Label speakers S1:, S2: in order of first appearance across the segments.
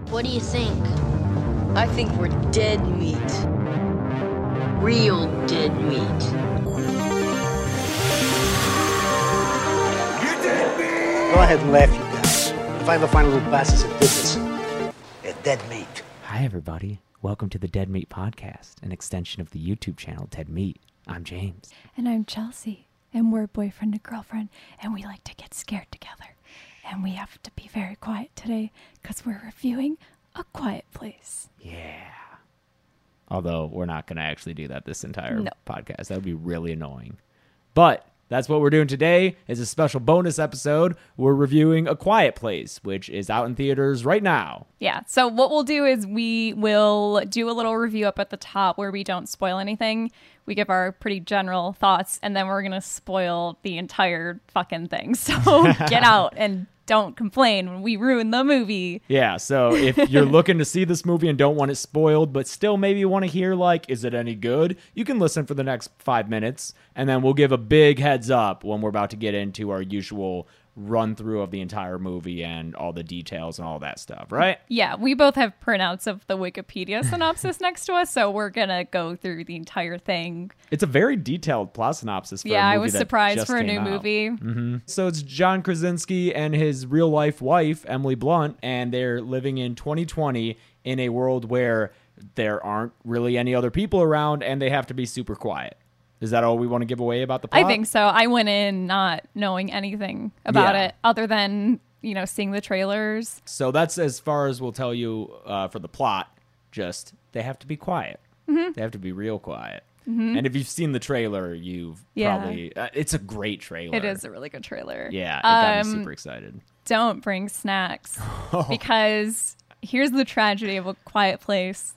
S1: What do you think?
S2: I think we're dead meat. Real dead meat.
S3: You're dead meat! Go ahead and laugh, you guys. If I ever find a little bastards that did this, they're dead meat.
S4: Hi, everybody. Welcome to the Dead Meat Podcast, an extension of the YouTube channel Dead Meat. I'm James.
S5: And I'm Chelsea. And we're boyfriend and girlfriend, and we like to get scared together. And we have to be very quiet today because we're reviewing A Quiet Place.
S4: Yeah. Although we're not going to actually do that this entire podcast. That would be really annoying. But that's what we're doing today is a special bonus episode. We're reviewing A Quiet Place, which is out in theaters right now.
S5: Yeah, so what we'll do is we will do a little review up at the top where we don't spoil anything. We give our pretty general thoughts, and then we're going to spoil the entire fucking thing. So get out and don't complain when we ruin the movie.
S4: Yeah, so if you're looking to see this movie and don't want it spoiled, but still maybe want to hear, like, is it any good? You can listen for the next 5 minutes, and then we'll give a big heads up when we're about to get into our usual run through of the entire movie and all the details and all that stuff, right?
S5: Yeah, we both have printouts of the Wikipedia synopsis next to us, so we're going to go through the entire thing.
S4: It's a very detailed plot synopsis for a movie
S5: I was
S4: that
S5: surprised
S4: just
S5: for a
S4: came
S5: new
S4: out.
S5: movie.
S4: Mm-hmm. So it's John Krasinski and his real-life wife, Emily Blunt, and they're living in 2020 in a world where there aren't really any other people around, and they have to be super quiet. Is that all we want to give away about the plot?
S5: I think so. I went in not knowing anything about it other than, seeing the trailers.
S4: So that's as far as we'll tell you for the plot. Just they have to be quiet. Mm-hmm. They have to be real quiet. Mm-hmm. And if you've seen the trailer, you've probably... it's a great trailer.
S5: It is a really good trailer.
S4: Yeah, it got me super excited.
S5: Don't bring snacks because here's the tragedy of A Quiet Place.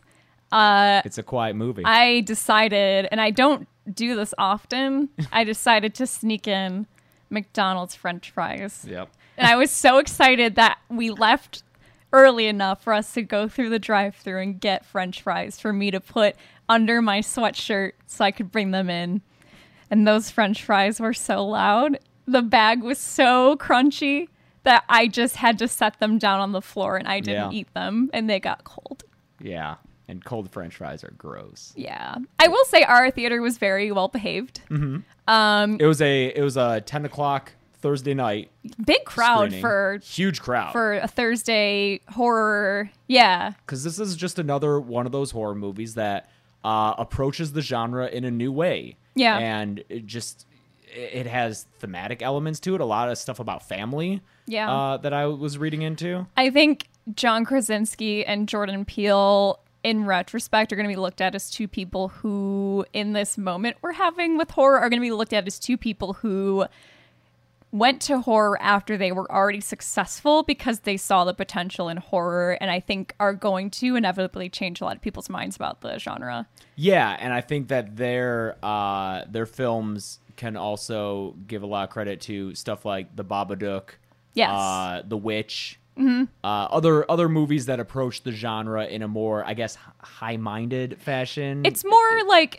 S4: It's a quiet movie.
S5: I decided, and I don't do this often, I decided to sneak in McDonald's French fries.
S4: Yep.
S5: And I was so excited that we left early enough for us to go through the drive-thru and get French fries for me to put under my sweatshirt so I could bring them in. And those French fries were so loud. The bag was so crunchy that I just had to set them down on the floor and I didn't eat them and they got cold.
S4: Yeah. And cold French fries are gross.
S5: Yeah. I will say our theater was very well behaved.
S4: Mm-hmm. It was a 10 o'clock Thursday night.
S5: Big crowd
S4: screening. Huge crowd.
S5: For a Thursday horror. Yeah.
S4: Because this is just another one of those horror movies that approaches the genre in a new way.
S5: Yeah.
S4: And it has thematic elements to it. A lot of stuff about family.
S5: Yeah.
S4: That I was reading into.
S5: I think John Krasinski and Jordan Peele, in retrospect, are going to be looked at as two people who, in this moment we're having with horror, are going to be looked at as two people who went to horror after they were already successful because they saw the potential in horror, and I think are going to inevitably change a lot of people's minds about the genre.
S4: Yeah, and I think that their films can also give a lot of credit to stuff like The Babadook, The Witch, other movies that approach the genre in a more, I guess, high-minded fashion.
S5: It's more like,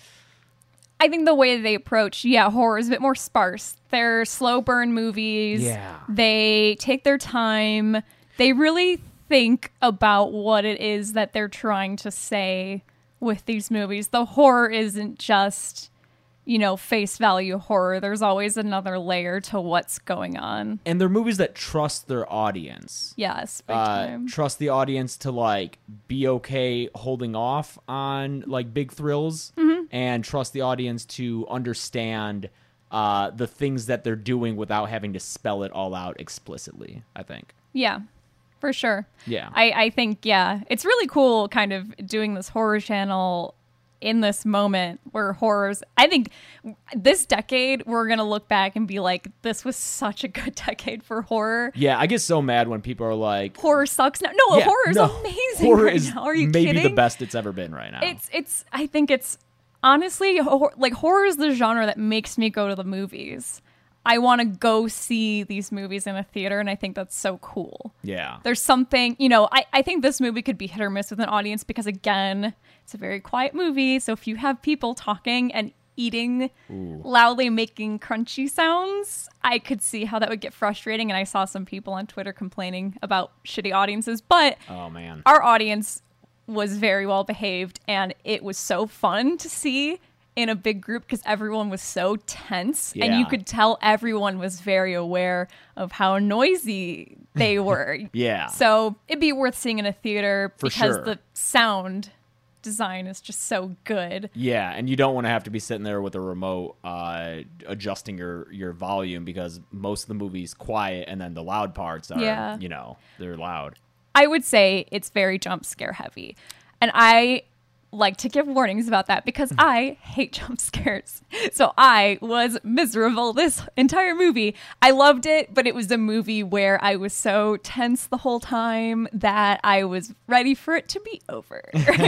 S5: I think the way they approach, horror is a bit more sparse. They're slow burn movies.
S4: Yeah.
S5: They take their time. They really think about what it is that they're trying to say with these movies. The horror isn't just, face value horror. There's always another layer to what's going on.
S4: And they're movies that trust their audience.
S5: Yes, big time.
S4: Trust the audience to, be okay holding off on, big thrills. Mm-hmm. And trust the audience to understand the things that they're doing without having to spell it all out explicitly, I think.
S5: Yeah, for sure.
S4: Yeah.
S5: I think, it's really cool kind of doing this horror channel in this moment where horrors, I think this decade, we're going to look back and be like, this was such a good decade for horror.
S4: Yeah, I get so mad when people are like,
S5: horror sucks now. No, horror is amazing.
S4: Horror
S5: right
S4: is
S5: now. Are you
S4: maybe
S5: kidding?
S4: the best it's ever been right now.
S5: I think it's honestly, horror is the genre that makes me go to the movies. I want to go see these movies in a theater, and I think that's so cool.
S4: Yeah.
S5: There's something, I think this movie could be hit or miss with an audience because, again, it's a very quiet movie. So if you have people talking and eating loudly, making crunchy sounds, I could see how that would get frustrating. And I saw some people on Twitter complaining about shitty audiences, but
S4: Oh man.
S5: our audience was very well behaved, and it was so fun to see in a big group because everyone was so tense, and you
S4: Yeah.
S5: could tell everyone was very aware of how noisy they were.
S4: Yeah.
S5: So it'd be worth seeing in a theater
S4: For
S5: because
S4: sure.
S5: the sound design is just so good.
S4: Yeah, and you don't want to have to be sitting there with a remote adjusting your volume because most of the movie's quiet and then the loud parts are,
S5: Yeah.
S4: they're loud.
S5: I would say it's very jump scare heavy. And I like to give warnings about that because I hate jump scares. So I was miserable this entire movie. I loved it, but it was a movie where I was so tense the whole time that I was ready for it to be over.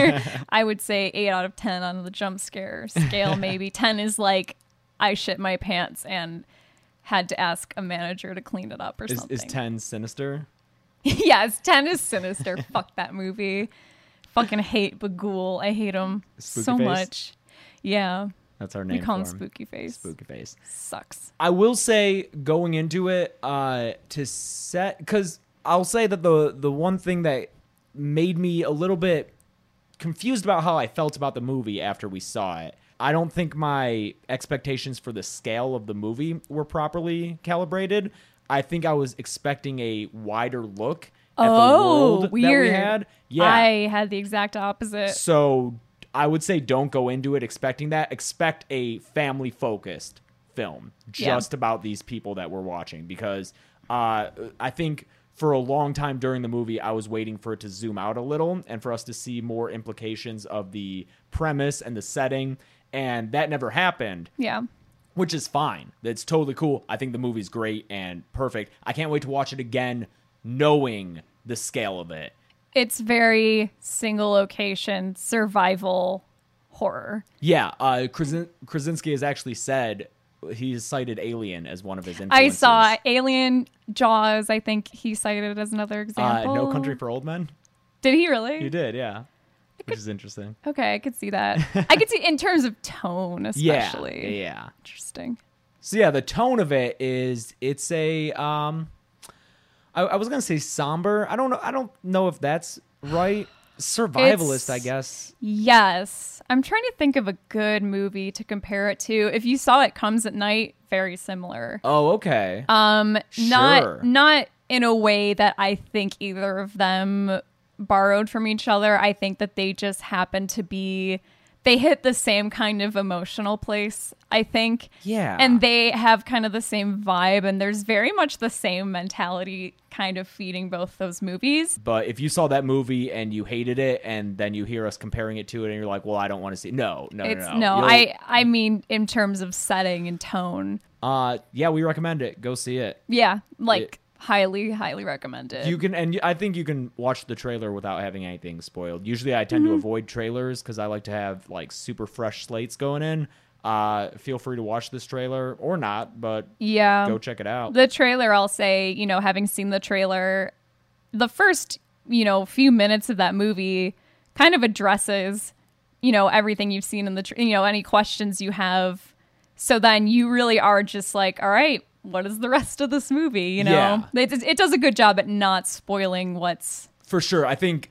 S5: I would say 8 out of 10 on the jump scare scale, maybe. 10 is like I shit my pants and had to ask a manager to clean it up or something.
S4: Is 10 sinister?
S5: Yes, 10 is sinister. Fuck that movie. Fucking hate Bagul. I hate him
S4: Spooky
S5: so
S4: face?
S5: much. Yeah.
S4: That's our
S5: We
S4: name
S5: call him
S4: for him.
S5: Spooky Face.
S4: Spooky face.
S5: Sucks.
S4: I will say going into it to set because I'll say that the one thing that made me a little bit confused about how I felt about the movie after we saw it. I don't think my expectations for the scale of the movie were properly calibrated. I think I was expecting a wider look at the world
S5: weird.
S4: that we had. Yeah.
S5: I had the exact opposite.
S4: So I would say don't go into it expecting that. Expect a family-focused film just about these people that we're watching because I think for a long time during the movie, I was waiting for it to zoom out a little and for us to see more implications of the premise and the setting, and that never happened.
S5: Yeah.
S4: Which is fine. It's totally cool. I think the movie's great and perfect. I can't wait to watch it again knowing the scale of it.
S5: It's very single location survival horror.
S4: Yeah, Krasinski has actually said he's cited Alien as one of his
S5: I
S4: influences.
S5: saw Alien, Jaws, I think he cited as another example.
S4: No Country for Old Men.
S5: Did he really?
S4: He did, yeah. Which is interesting.
S5: Okay, I could see that. I could see in terms of tone, especially.
S4: Yeah.
S5: Interesting.
S4: So yeah, the tone of it is it's a I was gonna say somber. I don't know if that's right. Survivalist, I guess.
S5: Yes. I'm trying to think of a good movie to compare it to. If you saw It Comes at Night, very similar.
S4: Oh, okay.
S5: Not in a way that I think either of them borrowed from each other. I think that they just happen to be, they hit the same kind of emotional place, I think.
S4: Yeah.
S5: And they have kind of the same vibe, and there's very much the same mentality kind of feeding both those movies.
S4: But if you saw that movie and you hated it, and then you hear us comparing it to it, and you're like, "Well, I don't want to see." No.
S5: I mean in terms of setting and tone.
S4: Yeah, we recommend it. Go see it.
S5: Yeah, highly recommend it.
S4: You can, and I think you can watch the trailer without having anything spoiled. Usually, I tend to avoid trailers because I like to have like super fresh slates going in. Feel free to watch this trailer or not, but
S5: yeah,
S4: go check it out.
S5: The trailer, I'll say, having seen the trailer, the first, few minutes of that movie kind of addresses, everything you've seen in the, any questions you have. So then you really are just like, all right, what is the rest of this movie?
S4: Yeah.
S5: It does a good job at not spoiling what's.
S4: For sure. I think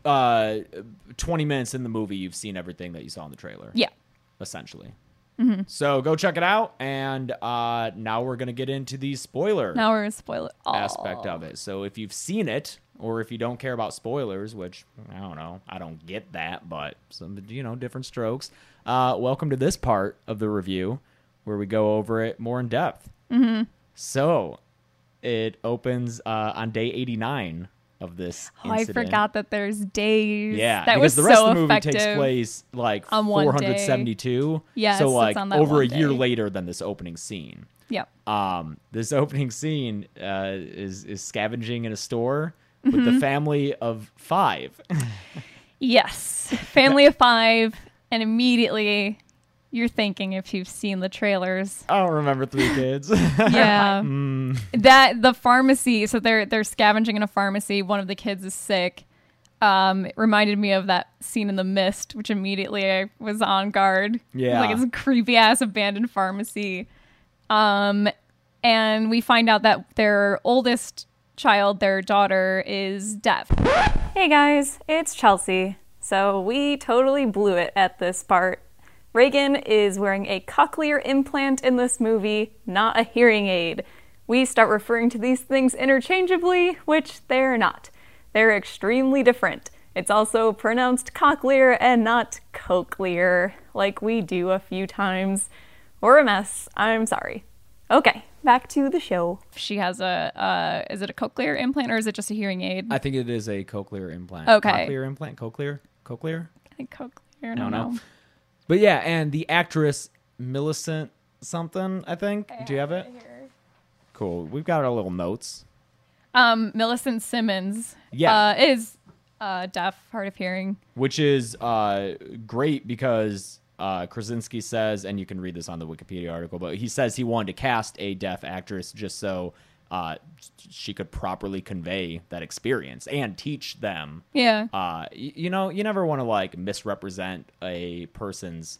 S4: 20 minutes in the movie, you've seen everything that you saw in the trailer.
S5: Yeah.
S4: Essentially. Mm-hmm. So go check it out. And now we're going to get into the spoiler
S5: Now we're going to spoil it all.
S4: aspect of it. So if you've seen it, or if you don't care about spoilers, which I don't know, I don't get that, but some, different strokes. Welcome to this part of the review where we go over it more in depth.
S5: Mm-hmm.
S4: So it opens on day 89 of this incident.
S5: I forgot that there's days.
S4: Yeah,
S5: that
S4: because
S5: was
S4: the rest
S5: so
S4: of the movie
S5: effective.
S4: takes place like
S5: on one day.
S4: 472.
S5: Yes,
S4: so like
S5: it's on that
S4: over a
S5: one
S4: year
S5: day.
S4: later than this opening scene.
S5: Yep.
S4: This opening scene is scavenging in a store with
S5: Mm-hmm.
S4: the family of 5.
S5: Yes. Family of 5, and immediately you're thinking, if you've seen the trailers.
S4: I don't remember 3 kids.
S5: Yeah. That the pharmacy, so they're scavenging in a pharmacy. One of the kids is sick. It reminded me of that scene in The Mist, which immediately I was on guard.
S4: Yeah.
S5: Like, it's a creepy ass abandoned pharmacy. And we find out that their oldest child, their daughter, is deaf.
S1: Hey guys, it's Chelsea. So we totally blew it at this part. Reagan is wearing a cochlear implant in this movie, not a hearing aid. We start referring to these things interchangeably, which they're not. They're extremely different. It's also pronounced cochlear and not cochlear, like we do a few times. We're a mess. I'm sorry. Okay, back to the show.
S5: She has is it a cochlear implant or is it just a hearing aid?
S4: I think it is a cochlear implant.
S5: Okay.
S4: Cochlear implant? Cochlear?
S5: I think cochlear. I
S4: don't
S5: don't
S4: know.
S5: know.
S4: But yeah, and the actress Millicent something, I think. Do you have it? Cool. We've got our little notes.
S5: Millicent Simmons is deaf, hard of hearing.
S4: Which is great because Krasinski says, and you can read this on the Wikipedia article, but he says he wanted to cast a deaf actress just so she could properly convey that experience and teach them.
S5: Yeah.
S4: You know, you never want to like misrepresent a person's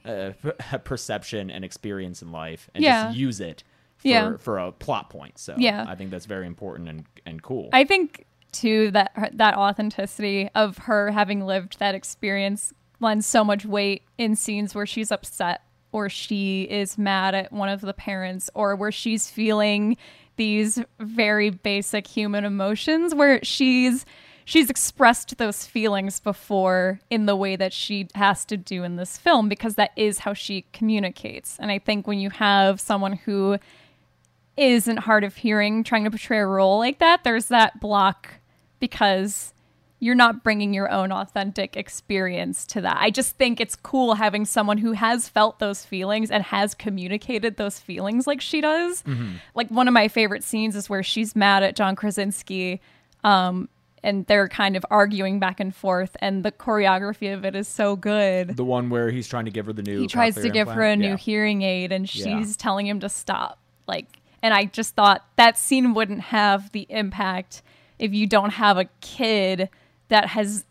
S4: perception and experience in life and just use it for a plot point. So I think that's very important and cool.
S5: I think too that authenticity of her having lived that experience lends so much weight in scenes where she's upset or she is mad at one of the parents or where she's feeling these very basic human emotions where she's expressed those feelings before in the way that she has to do in this film because that is how she communicates. And I think when you have someone who isn't hard of hearing trying to portray a role like that, there's that block because you're not bringing your own authentic experience to that. I just think it's cool having someone who has felt those feelings and has communicated those feelings like she does. Mm-hmm. Like one of my favorite scenes is where she's mad at John Krasinski and they're kind of arguing back and forth and the choreography of it is so good.
S4: The one where he's trying to give her the new
S5: He tries to give her a new hearing aid and she's telling him to stop. And I just thought that scene wouldn't have the impact if you don't have a kid that has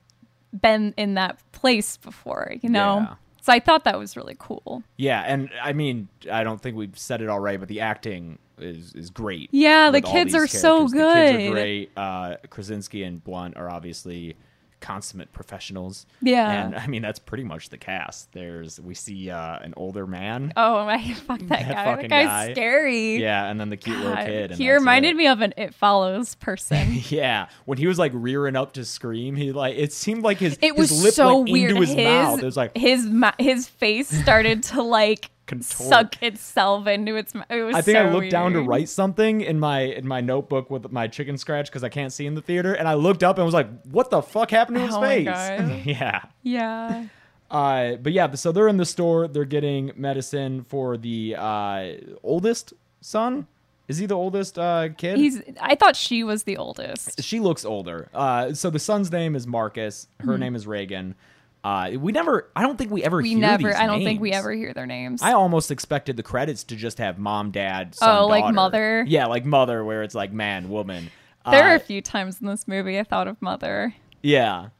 S5: been in that place before, you know?
S4: Yeah.
S5: So I thought that was really cool.
S4: Yeah, and I mean, I don't think we've said it all right, but the acting is great.
S5: Yeah, the
S4: with all
S5: kids
S4: these
S5: are so
S4: characters.
S5: good.
S4: The kids are great. Krasinski and Blunt are obviously consummate professionals.
S5: Yeah.
S4: And I mean, that's pretty much the cast. We see an older man.
S5: Oh, fuck that guy.
S4: fucking
S5: That guy's
S4: guy.
S5: scary.
S4: Yeah, and then the cute little kid. And
S5: He
S4: that's
S5: reminded
S4: it.
S5: me of an It Follows person.
S4: Yeah, when he was like rearing up to scream, it seemed like his
S5: was
S4: lip
S5: so
S4: went
S5: weird.
S4: into his mouth. It was like
S5: his face started to like
S4: Contort.
S5: suck itself into its mouth. It was
S4: I think
S5: so
S4: I looked down to
S5: weird.
S4: write something in my notebook with my chicken scratch because I can't see in the theater, and I looked up and was like, "What the fuck happened to his
S5: Oh my
S4: face?"
S5: God.
S4: Yeah.
S5: Yeah.
S4: But yeah, so they're in the store. They're getting medicine for the oldest son. Is he the oldest kid?
S5: I thought she was the oldest.
S4: She looks older. So the son's name is Marcus. Her name is Reagan. I don't think we ever hear these
S5: I don't think we
S4: names.
S5: ever hear their names.
S4: I almost expected the credits to just have mom, dad, son,
S5: Oh, like
S4: daughter.
S5: mother?
S4: Yeah, like mother, where it's like man, woman.
S5: There are a few times in this movie I thought of Mother.
S4: Yeah.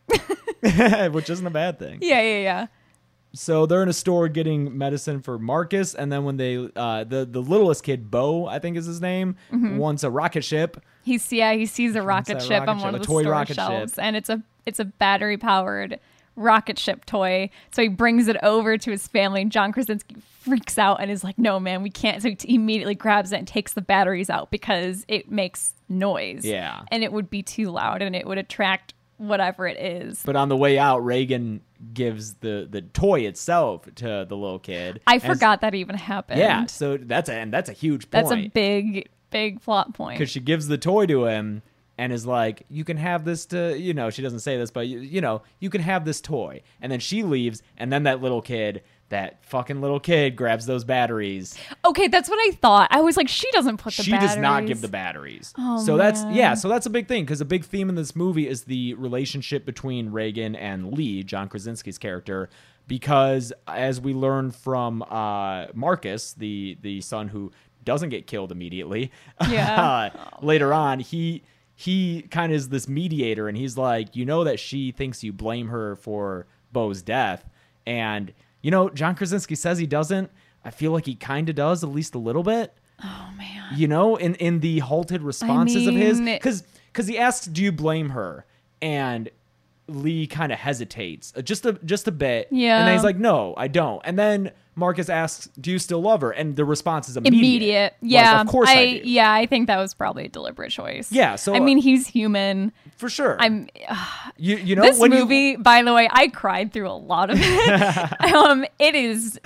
S4: Which isn't a bad thing.
S5: Yeah.
S4: So they're in a store getting medicine for Marcus, and then when they the littlest kid, Bo, I think is his name, wants a rocket ship.
S5: He sees a rocket
S4: that
S5: ship
S4: rocket
S5: on
S4: ship,
S5: one
S4: a
S5: of the
S4: toy
S5: store
S4: rocket
S5: shelves,
S4: ship.
S5: and it's a battery powered rocket ship toy. So he brings it over to his family, and John Krasinski freaks out and is like, "No, man, we can't." So he immediately grabs it and takes the batteries out because it makes noise.
S4: Yeah.
S5: And it would be too loud and it would attract whatever it is.
S4: But on the way out, Reagan gives the toy itself to the little kid.
S5: I forgot that even happened.
S4: Yeah, so that's a huge point.
S5: That's a big plot point.
S4: Because she gives the toy to him and is like, you can have this she doesn't say this, but you can have this toy. And then she leaves, and then that fucking little kid grabs those batteries.
S5: Okay, that's what I thought. I was like, she doesn't put the
S4: She
S5: batteries.
S4: does not give the batteries.
S5: Oh,
S4: so
S5: man.
S4: that's a big thing, because a big theme in this movie is the relationship between Reagan and Lee, John Krasinski's character, because as we learn from Marcus, the son who doesn't get killed immediately,
S5: Yeah.
S4: later on, he he kind of is this mediator, and he's like, you know that she thinks you blame her for Bo's death. And, you know, John Krasinski says he doesn't. I feel like he kind of does, at least a little bit.
S5: Oh, man.
S4: You know, in the halted responses of his.
S5: mean-
S4: Because he asks, do you blame her? And Lee kind of hesitates just a bit.
S5: Yeah.
S4: And then he's like, no, I don't. And then Marcus asks, do you still love her? And the response is
S5: Immediate.
S4: Like,
S5: Yeah.
S4: of course I do.
S5: Yeah, I think that was probably a deliberate choice.
S4: Yeah, so,
S5: I mean, he's human.
S4: For sure. You know,
S5: This
S4: when
S5: movie, by the way, I cried through a lot of it. It is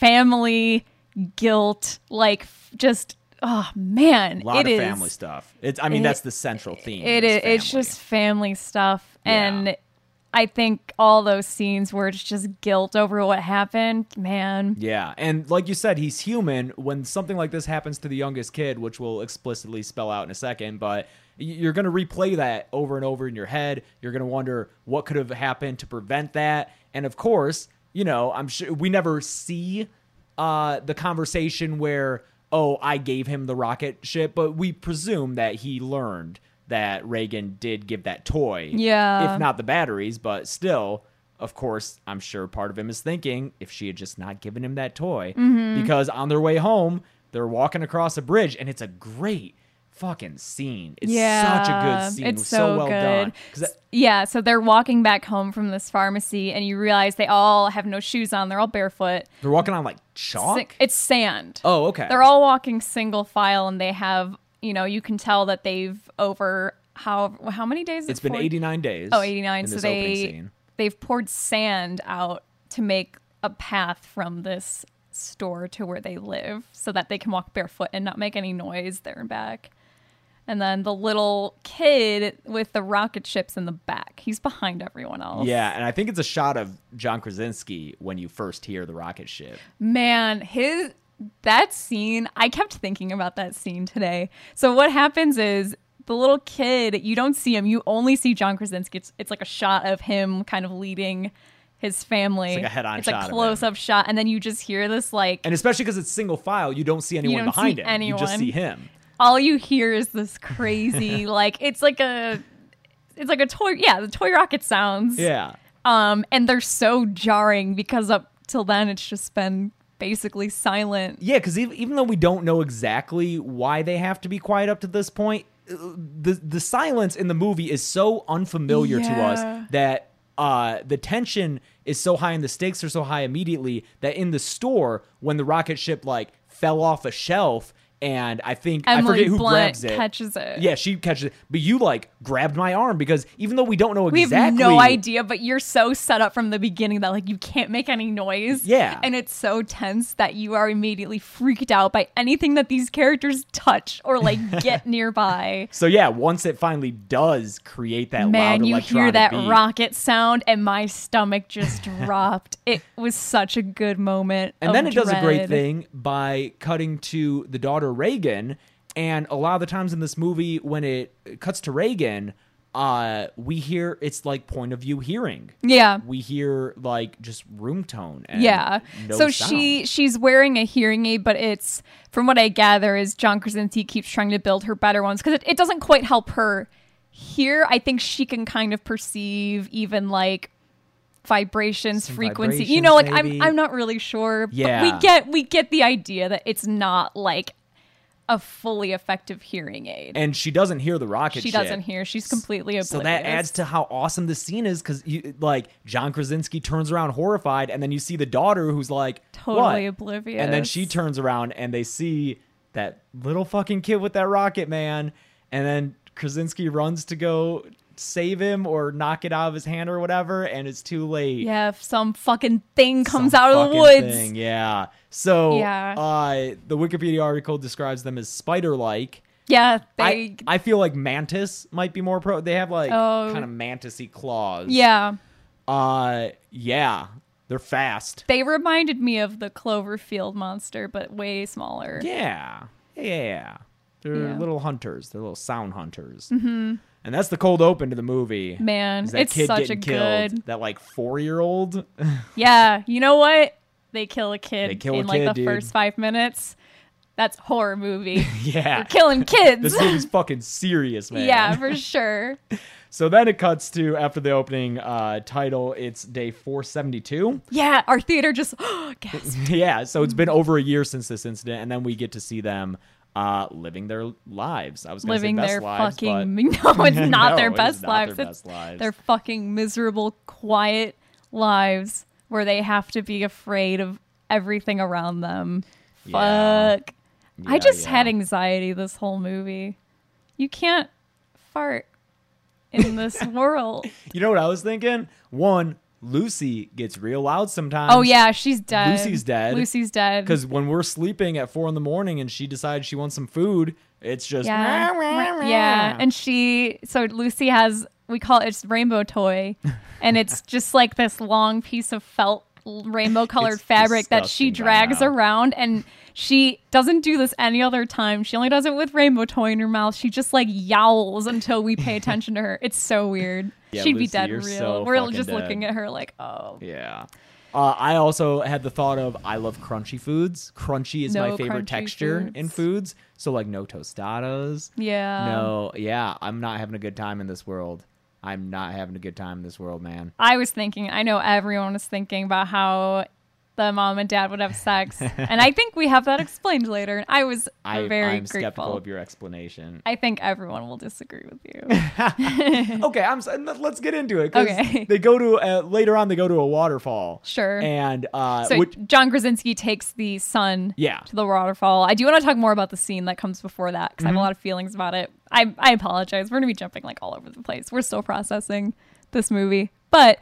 S5: family guilt, like just oh man,
S4: a lot
S5: it
S4: of
S5: is
S4: family stuff. That's the central theme.
S5: It is. It's just family stuff, and I think all those scenes where it's just guilt over what happened, man.
S4: Yeah, and like you said, he's human. When something like this happens to the youngest kid, which we'll explicitly spell out in a second, but you're going to replay that over and over in your head. You're going to wonder what could have happened to prevent that. And of course, you know, I'm sure we never see the conversation where, oh, I gave him the rocket ship, but we presume that he learned that Reagan did give that toy.
S5: Yeah.
S4: If not the batteries, but still, of course, I'm sure part of him is thinking if she had just not given him that toy.
S5: Mm-hmm.
S4: Because on their way home, they're walking across a bridge, and it's a great fucking scene. It's such a good scene.
S5: It's
S4: so well
S5: good.
S4: done.
S5: Yeah, so they're walking back home from this pharmacy, and you realize they all have no shoes on. They're all barefoot.
S4: They're walking on like chalk?
S5: It's sand.
S4: Oh, okay.
S5: They're all walking single file, and they have, you know, you can tell that they've over how many days?
S4: It's been 89 days.
S5: Oh, 89.
S4: In
S5: So
S4: this opening scene.
S5: they've poured sand out to make a path from this store to where they live so that they can walk barefoot and not make any noise there and back. And then the little kid with the rocket ships in the back, he's behind everyone else.
S4: Yeah, and I think it's a shot of John Krasinski when you first hear the rocket ship.
S5: Man, that scene, I kept thinking about that scene today. So what happens is the little kid, you don't see him, you only see John Krasinski. It's like a shot of him kind of leading his family.
S4: It's like a head-on shot of
S5: It's
S4: him.
S5: a close-up shot, and then you just hear this like...
S4: And especially because it's single file, you don't see anyone
S5: don't
S4: behind
S5: see
S4: him.
S5: anyone.
S4: You just see him.
S5: All you hear is this crazy, like, it's like a toy, the toy rocket sounds.
S4: Yeah.
S5: And they're so jarring because up till then it's just been basically silent.
S4: Yeah, because even though we don't know exactly why they have to be quiet up to this point, the silence in the movie is so unfamiliar to us that the tension is so high and the stakes are so high immediately that in the store, when the rocket ship like fell off a shelf, and I think
S5: Emily
S4: I forget who
S5: Blunt
S4: grabs it.
S5: catches it.
S4: Yeah, she catches it. But you like grabbed my arm because even though we don't know
S5: We
S4: exactly,
S5: have no idea, but you're so set up from the beginning that like you can't make any noise.
S4: Yeah.
S5: And it's so tense that you are immediately freaked out by anything that these characters touch or like get nearby.
S4: So yeah, once it finally does create that
S5: Man,
S4: loud
S5: you
S4: electronic
S5: hear that
S4: beat,
S5: rocket sound and my stomach just dropped. It was such a good moment.
S4: and
S5: of
S4: then it does a great
S5: dread.
S4: thing by cutting to the daughter Reagan. And a lot of the times in this movie, when it cuts to Reagan, we hear it's like point of view hearing.
S5: Yeah.
S4: We hear like just room tone. And
S5: Yeah.
S4: no
S5: So
S4: sound.
S5: she's wearing a hearing aid, but it's, from what I gather, is John Krasinski keeps trying to build her better ones because it doesn't quite help her hear. I think she can kind of perceive even like vibrations,
S4: Some
S5: frequency.
S4: vibrations,
S5: You know, like
S4: maybe.
S5: I'm not really sure.
S4: Yeah.
S5: But we get the idea that it's not like a fully effective hearing aid.
S4: And she doesn't hear the rocket
S5: She
S4: ship.
S5: doesn't hear. She's completely oblivious.
S4: So that adds to how awesome this scene is because like John Krasinski turns around horrified, and then you see the daughter who's like
S5: Totally
S4: what?
S5: oblivious.
S4: And then she turns around and they see that little fucking kid with that rocket, man. And then Krasinski runs to go save him or knock it out of his hand or whatever, and it's too late.
S5: Yeah, if some fucking thing comes
S4: Some
S5: out of the
S4: fucking
S5: woods.
S4: thing, yeah. So
S5: Yeah.
S4: The Wikipedia article describes them as spider-like.
S5: Yeah,
S4: I feel like mantis might be more they have like kind of mantis-y claws.
S5: yeah.
S4: Yeah. They're fast.
S5: They reminded me of the Cloverfield monster, but way smaller.
S4: Yeah. Yeah. They're
S5: Yeah.
S4: little hunters. They're little sound hunters. Mm-hmm. And that's the cold open to the movie.
S5: Man,
S4: is that
S5: it's
S4: kid
S5: such
S4: getting
S5: a
S4: killed.
S5: good-
S4: That like 4-year-old.
S5: Yeah, you know what? They kill a kid
S4: They kill
S5: in
S4: a
S5: like
S4: kid,
S5: the
S4: dude.
S5: first 5 minutes. that's horror movie.
S4: Yeah.
S5: We're killing kids.
S4: This movie's fucking serious, man.
S5: Yeah, for sure.
S4: So then it cuts to, after the opening title, it's day 472.
S5: Yeah, our theater just gasped.
S4: Yeah, so it's been over a year since this incident, and then we get to see them living their lives. I was going to say
S5: Living
S4: best
S5: their
S4: lives,
S5: fucking
S4: but
S5: no, it's not
S4: No,
S5: their
S4: it is
S5: best
S4: not
S5: lives.
S4: their
S5: It's
S4: best lives.
S5: their fucking miserable, quiet lives where they have to be afraid of everything around them.
S4: Yeah.
S5: Fuck. I just
S4: yeah.
S5: had anxiety this whole movie. You can't fart in this world.
S4: You know what I was thinking? One, Lucy gets real loud sometimes.
S5: Oh yeah, she's dead.
S4: Lucy's dead.
S5: Lucy's dead.
S4: Because when we're sleeping at 4 a.m. and she decides she wants some food, it's just
S5: yeah. And so Lucy has, we call it's rainbow toy, and it's just like this long piece of felt rainbow colored
S4: It's
S5: fabric that she
S4: disgusting by
S5: drags
S4: now.
S5: around, and she doesn't do this any other time. She only does it with rainbow toy in her mouth. She just like yowls until we pay attention to her. It's so weird.
S4: Yeah,
S5: She'd be
S4: Lucy,
S5: dead
S4: you're
S5: real.
S4: so
S5: We're
S4: fucking
S5: just
S4: dead.
S5: looking at her like, oh.
S4: Yeah. I also had the thought of, I love crunchy foods. Crunchy is
S5: No
S4: my favorite
S5: crunchy
S4: texture
S5: foods.
S4: in foods. So like no tostadas.
S5: Yeah.
S4: No. Yeah. I'm not having a good time in this world. I'm not having a good time in this world, man.
S5: I was thinking, I know everyone was thinking about how the mom and dad would have sex. And I think we have that explained later. And I was very
S4: I'm skeptical
S5: grateful.
S4: of your explanation.
S5: I think everyone will disagree with you.
S4: Okay, let's get into it. 'Cause
S5: Okay.
S4: They go to later on. They go to a waterfall.
S5: Sure.
S4: And
S5: So John Krasinski takes the son
S4: Yeah.
S5: to the waterfall. I do want to talk more about the scene that comes before that because I have a lot of feelings about it. I apologize. We're going to be jumping like all over the place. We're still processing this movie. But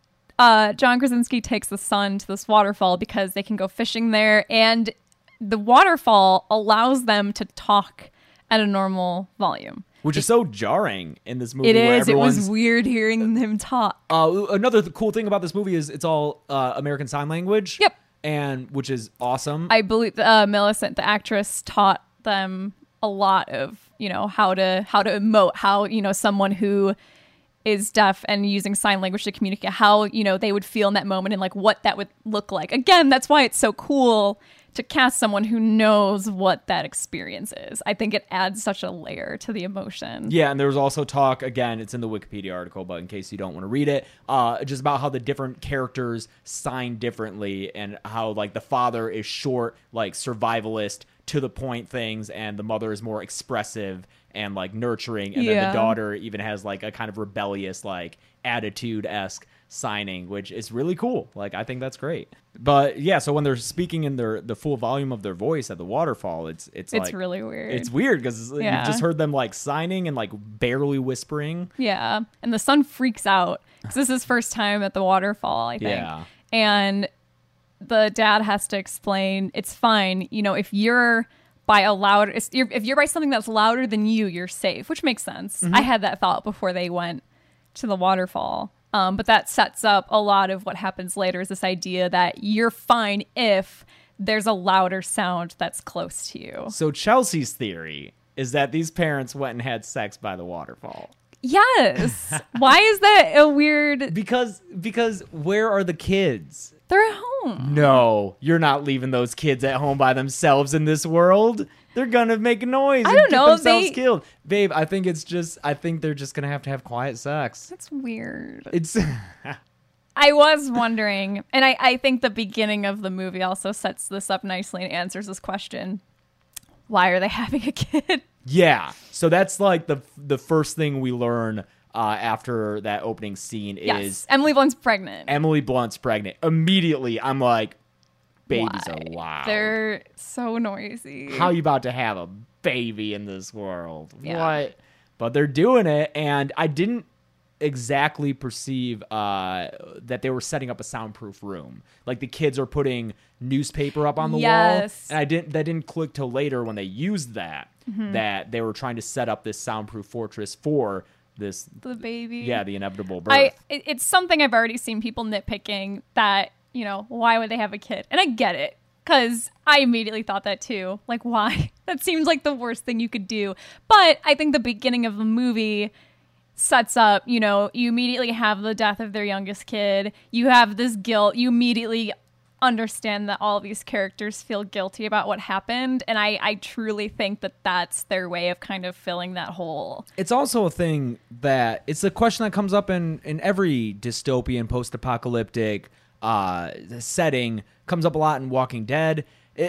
S5: John Krasinski takes the son to this waterfall because they can go fishing there. And the waterfall allows them to talk at a normal volume.
S4: which is so jarring in this movie.
S5: It
S4: where
S5: is. It was
S4: everyone's-
S5: weird hearing him talk.
S4: Another cool thing about this movie is it's all American Sign Language.
S5: Yep.
S4: And which is awesome.
S5: I believe Millicent, the actress, taught them a lot of, how to emote, how, someone who is deaf and using sign language to communicate, how, they would feel in that moment and like what that would look like. Again, that's why it's so cool to cast someone who knows what that experience is. I think it adds such a layer to the emotion.
S4: Yeah, and there was also talk, again, it's in the Wikipedia article, but in case you don't want to read it, just about how the different characters sign differently and how, like, the father is short, like, survivalist, to the point things, and the mother is more expressive and, like, nurturing, and then
S5: Yeah.
S4: the daughter even has, like, a kind of rebellious, like, attitude-esque signing, which is really cool. Like, I think that's great. But yeah, so when they're speaking in the full volume of their voice at the waterfall, it's like,
S5: really weird.
S4: It's weird because
S5: Yeah.
S4: you've just heard them like signing and like barely whispering.
S5: Yeah. And the son freaks out because this is his first time at the waterfall, I think.
S4: Yeah.
S5: And the dad has to explain it's fine. If you're by if you're by something that's louder than you're safe, which makes sense. I had that thought before they went to the waterfall. But that sets up a lot of what happens later is this idea that you're fine if there's a louder sound that's close to you.
S4: So Chelsea's theory is that these parents went and had sex by the waterfall.
S5: Yes. Why is that a weird...
S4: Because where are the kids?
S5: They're at home.
S4: No, you're not leaving those kids at home by themselves in this world. They're gonna make noise.
S5: I
S4: and
S5: don't
S4: get
S5: know,
S4: themselves
S5: they-
S4: killed. Babe, I think they're just gonna have quiet sex.
S5: That's weird.
S4: It's
S5: I was wondering, and I think the beginning of the movie also sets this up nicely and answers this question. Why are they having a kid?
S4: yeah. So that's like the first thing we learn after that opening scene
S5: Yes.
S4: is
S5: Emily Blunt's pregnant.
S4: Emily Blunt's pregnant. Immediately, I'm like, babies
S5: Why?
S4: are loud.
S5: They're so noisy.
S4: How you about to have a baby in this world?
S5: Yeah.
S4: What? But they're doing it, and I didn't exactly perceive that they were setting up a soundproof room. Like the kids are putting newspaper up on the wall,
S5: Yes.
S4: and that didn't click till later when they used that that they were trying to set up this soundproof fortress for this.
S5: the baby.
S4: Yeah, the inevitable birth.
S5: It's something I've already seen people nitpicking that, why would they have a kid? And I get it. Because I immediately thought that too. Like, why? That seems like the worst thing you could do. But I think the beginning of the movie sets up, you immediately have the death of their youngest kid. You have this guilt. You immediately understand that all these characters feel guilty about what happened, and I truly think that that's their way of kind of filling that hole.
S4: It's also a thing that it's a question that comes up in every dystopian, post-apocalyptic setting. Comes up a lot in Walking Dead.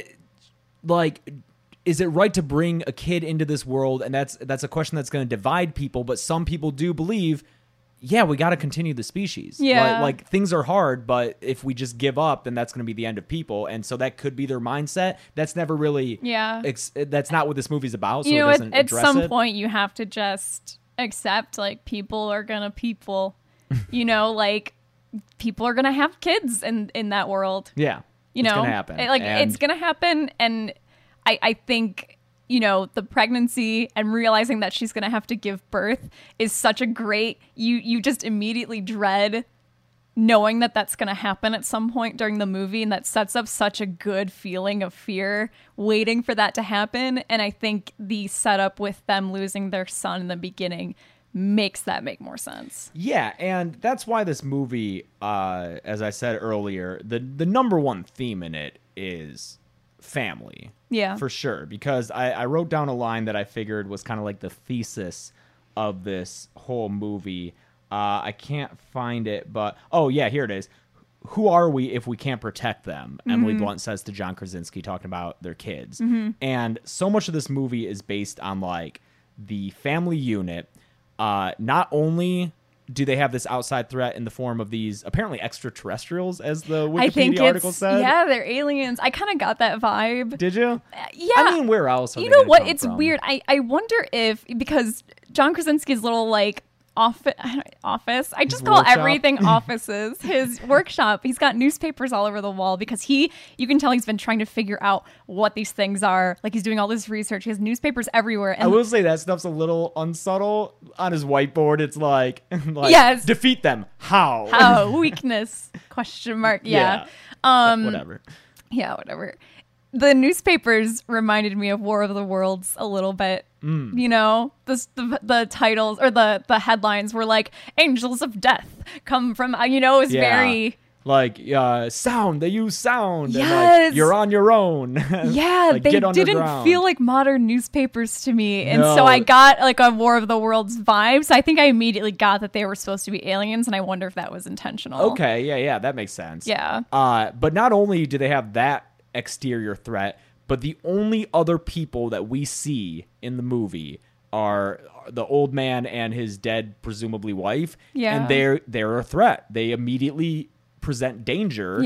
S4: Is it right to bring a kid into this world? And that's a question that's going to divide people. But some people do believe, yeah, we got to continue the species.
S5: Yeah.
S4: Like things are hard, but if we just give up, then that's going to be the end of people. And so that could be their mindset. That's never really, that's not what this movie's about. So
S5: you know,
S4: it doesn't
S5: at
S4: address
S5: some
S4: it.
S5: point you have to just accept, like, people are going to people, you know, like people are going to have kids in that world.
S4: Yeah.
S5: You know,
S4: it's going to happen.
S5: It's going to happen. And I think, you know, the pregnancy and realizing that she's going to have to give birth is such a great, you just immediately dread knowing that that's going to happen at some point during the movie. And that sets up such a good feeling of fear waiting for that to happen. And I think the setup with them losing their son in the beginning makes that make more sense.
S4: Yeah, and that's why this movie, as I said earlier, the number one theme in it is family.
S5: Yeah.
S4: For sure. Because I wrote down a line that I figured was kind of like the thesis of this whole movie. I can't find it, but oh yeah, here it is. Who are we if we can't protect them? Mm-hmm. Emily Blunt says to John Krasinski, talking about their kids. Mm-hmm. And so much of this movie is based on like the family unit. Not only do they have this outside threat in the form of these apparently extraterrestrials, as the Wikipedia article said.
S5: Yeah, they're aliens. I kind of got that vibe.
S4: Did you?
S5: Yeah.
S4: I mean, where else are
S5: you
S4: they
S5: know what?
S4: come
S5: It's
S4: from?
S5: weird. I wonder if, because John Krasinski's little like office. I just call
S4: workshop?
S5: everything offices. His workshop. He's got newspapers all over the wall because you can tell he's been trying to figure out what these things are. Like, he's doing all this research. He has newspapers everywhere. And
S4: I will say that stuff's a little unsubtle. On his whiteboard, it's like
S5: yes.
S4: defeat them. How?
S5: How? Weakness? Question mark. Yeah.
S4: Whatever.
S5: Yeah, whatever. The newspapers reminded me of War of the Worlds a little bit. You know, the titles or the headlines were like, "Angels of Death come from," you know, it was very
S4: like sound. They use sound.
S5: Yes.
S4: And, like, you're on your own.
S5: Yeah,
S4: like,
S5: they
S4: get
S5: didn't
S4: underground.
S5: feel like modern newspapers to me. And
S4: No.
S5: so I got like a War of the Worlds vibe. So I think I immediately got that they were supposed to be aliens, and I wonder if that was intentional.
S4: Okay, yeah, that makes sense.
S5: Yeah.
S4: But not only do they have that exterior threat, but the only other people that we see in the movie are the old man and his dead, presumably, wife.
S5: Yeah.
S4: And they're a threat. They immediately present danger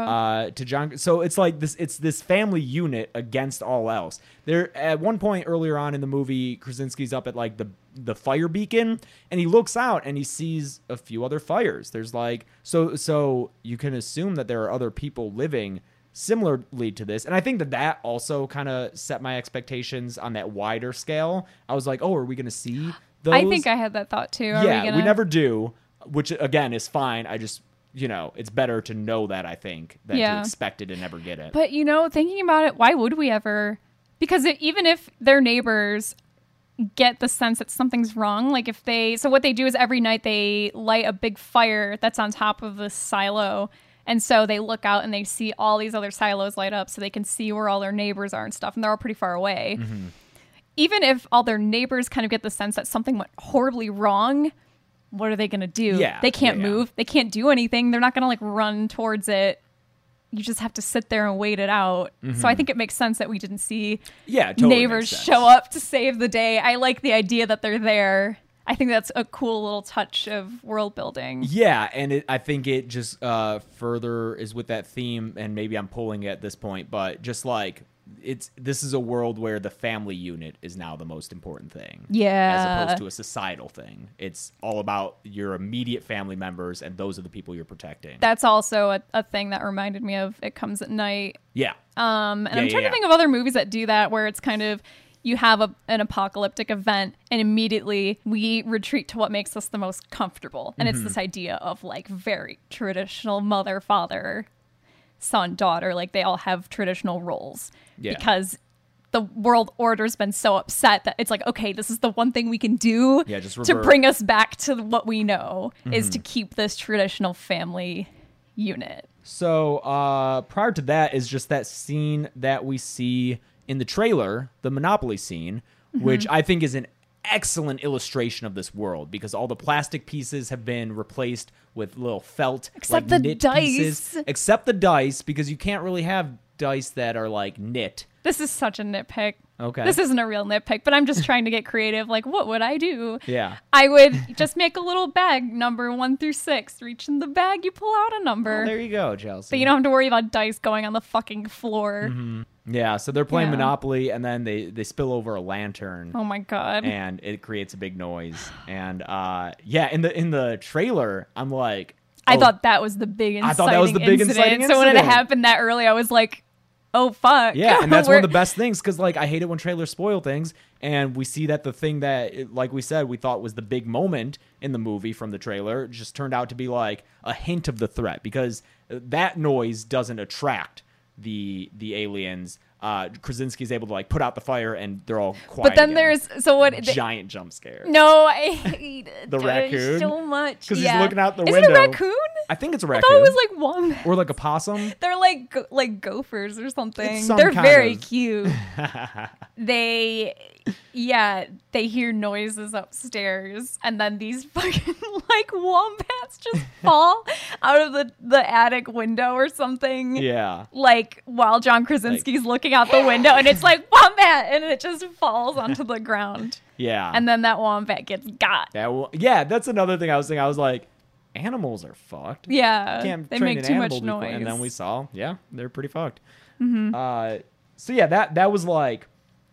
S4: to John. So it's like this family unit against all else. There at one point earlier on in the movie, Krasinski's up at like the fire beacon, and he looks out and he sees a few other fires. There's like so you can assume that there are other people living similarly to this. And I think that also kind of set my expectations on that wider scale. I was like, oh, are we going to see those?
S5: I think I had that thought too.
S4: We never do, which again is fine. I just, you know, it's better to know that, I think, than to expect it and never get it.
S5: But, you know, thinking about it, why would we ever? Because even if their neighbors get the sense that something's wrong, like so what they do is every night they light a big fire that's on top of the silo. And so they look out and they see all these other silos light up so they can see where all their neighbors are and stuff. And they're all pretty far away. Mm-hmm. Even if all their neighbors kind of get the sense that something went horribly wrong, what are they going to do?
S4: Yeah,
S5: they can't move. They can't do anything. They're not going to like run towards it. You just have to sit there and wait it out. Mm-hmm. So I think it makes sense that we didn't see
S4: totally
S5: neighbors show up to save the day. I like the idea that they're there. I think that's a cool little touch of world building.
S4: Yeah, and I think it just further is with that theme, and maybe I'm pulling it at this point, but just like this is a world where the family unit is now the most important thing.
S5: Yeah.
S4: As opposed to a societal thing. It's all about your immediate family members, and those are the people you're protecting.
S5: That's also a thing that reminded me of It Comes at Night.
S4: Yeah.
S5: And I'm trying to think of other movies that do that, where it's kind of, you have an apocalyptic event and immediately we retreat to what makes us the most comfortable. And it's this idea of like very traditional mother, father, son, daughter. Like they all have traditional roles because the world order's been so upset that it's like, okay, this is the one thing we can do to bring us back to what we know is to keep this traditional family unit.
S4: So prior to that is just that scene that we see in the trailer, the Monopoly scene, which I think is an excellent illustration of this world because all the plastic pieces have been replaced with little felt,
S5: Except
S4: like,
S5: the
S4: knit
S5: dice.
S4: pieces. Except the dice, because you can't really have dice that are like knit.
S5: This is such a nitpick.
S4: Okay.
S5: This isn't a real nitpick, but I'm just trying to get creative. Like, what would I do?
S4: Yeah.
S5: I would just make a little bag, number 1 through 6. Reach in the bag, you pull out a number.
S4: Well, there you go, Chelsea.
S5: But you don't have to worry about dice going on the fucking floor.
S4: Yeah, so they're playing
S5: Yeah.
S4: Monopoly, and then they spill over a lantern.
S5: Oh my god.
S4: And it creates a big noise. And yeah, in the trailer, I'm like,
S5: I
S4: oh,
S5: thought that was the big inciting
S4: I thought that was the big inciting
S5: So when it
S4: incident.
S5: happened that early, I was like, oh fuck.
S4: yeah, and that's one
S5: We're-
S4: of the best things because like I hate it when trailers spoil things, and we see that the thing that, like we said, we thought was the big moment in the movie from the trailer just turned out to be like a hint of the threat because that noise doesn't attract the aliens. Krasinski's able to like put out the fire and they're all quiet.
S5: But then
S4: again.
S5: there's so what?
S4: Giant jump scare.
S5: No, I hate it
S4: The raccoon?
S5: so much.
S4: 'Cause he's
S5: yeah.
S4: looking out the
S5: Is
S4: window.
S5: it a raccoon?
S4: I think it's a
S5: I
S4: raccoon.
S5: thought it was like wombat.
S4: or like a possum.
S5: They're like gophers or something.
S4: It's some
S5: They're
S4: kind
S5: very
S4: of-
S5: cute. they hear noises upstairs, and then these fucking like wombats just fall out of the attic window or something.
S4: Yeah.
S5: Like while John Krasinski's looking out the window, and it's like wombat, and it just falls onto the ground,
S4: Yeah.
S5: and then that wombat gets got.
S4: Yeah, that's another thing I was thinking. I was like, animals are fucked.
S5: Yeah,
S4: Can't
S5: they
S4: train
S5: make
S4: an
S5: too
S4: animal
S5: much
S4: before-
S5: noise.
S4: And then we saw, yeah, they're pretty fucked. So yeah, that was like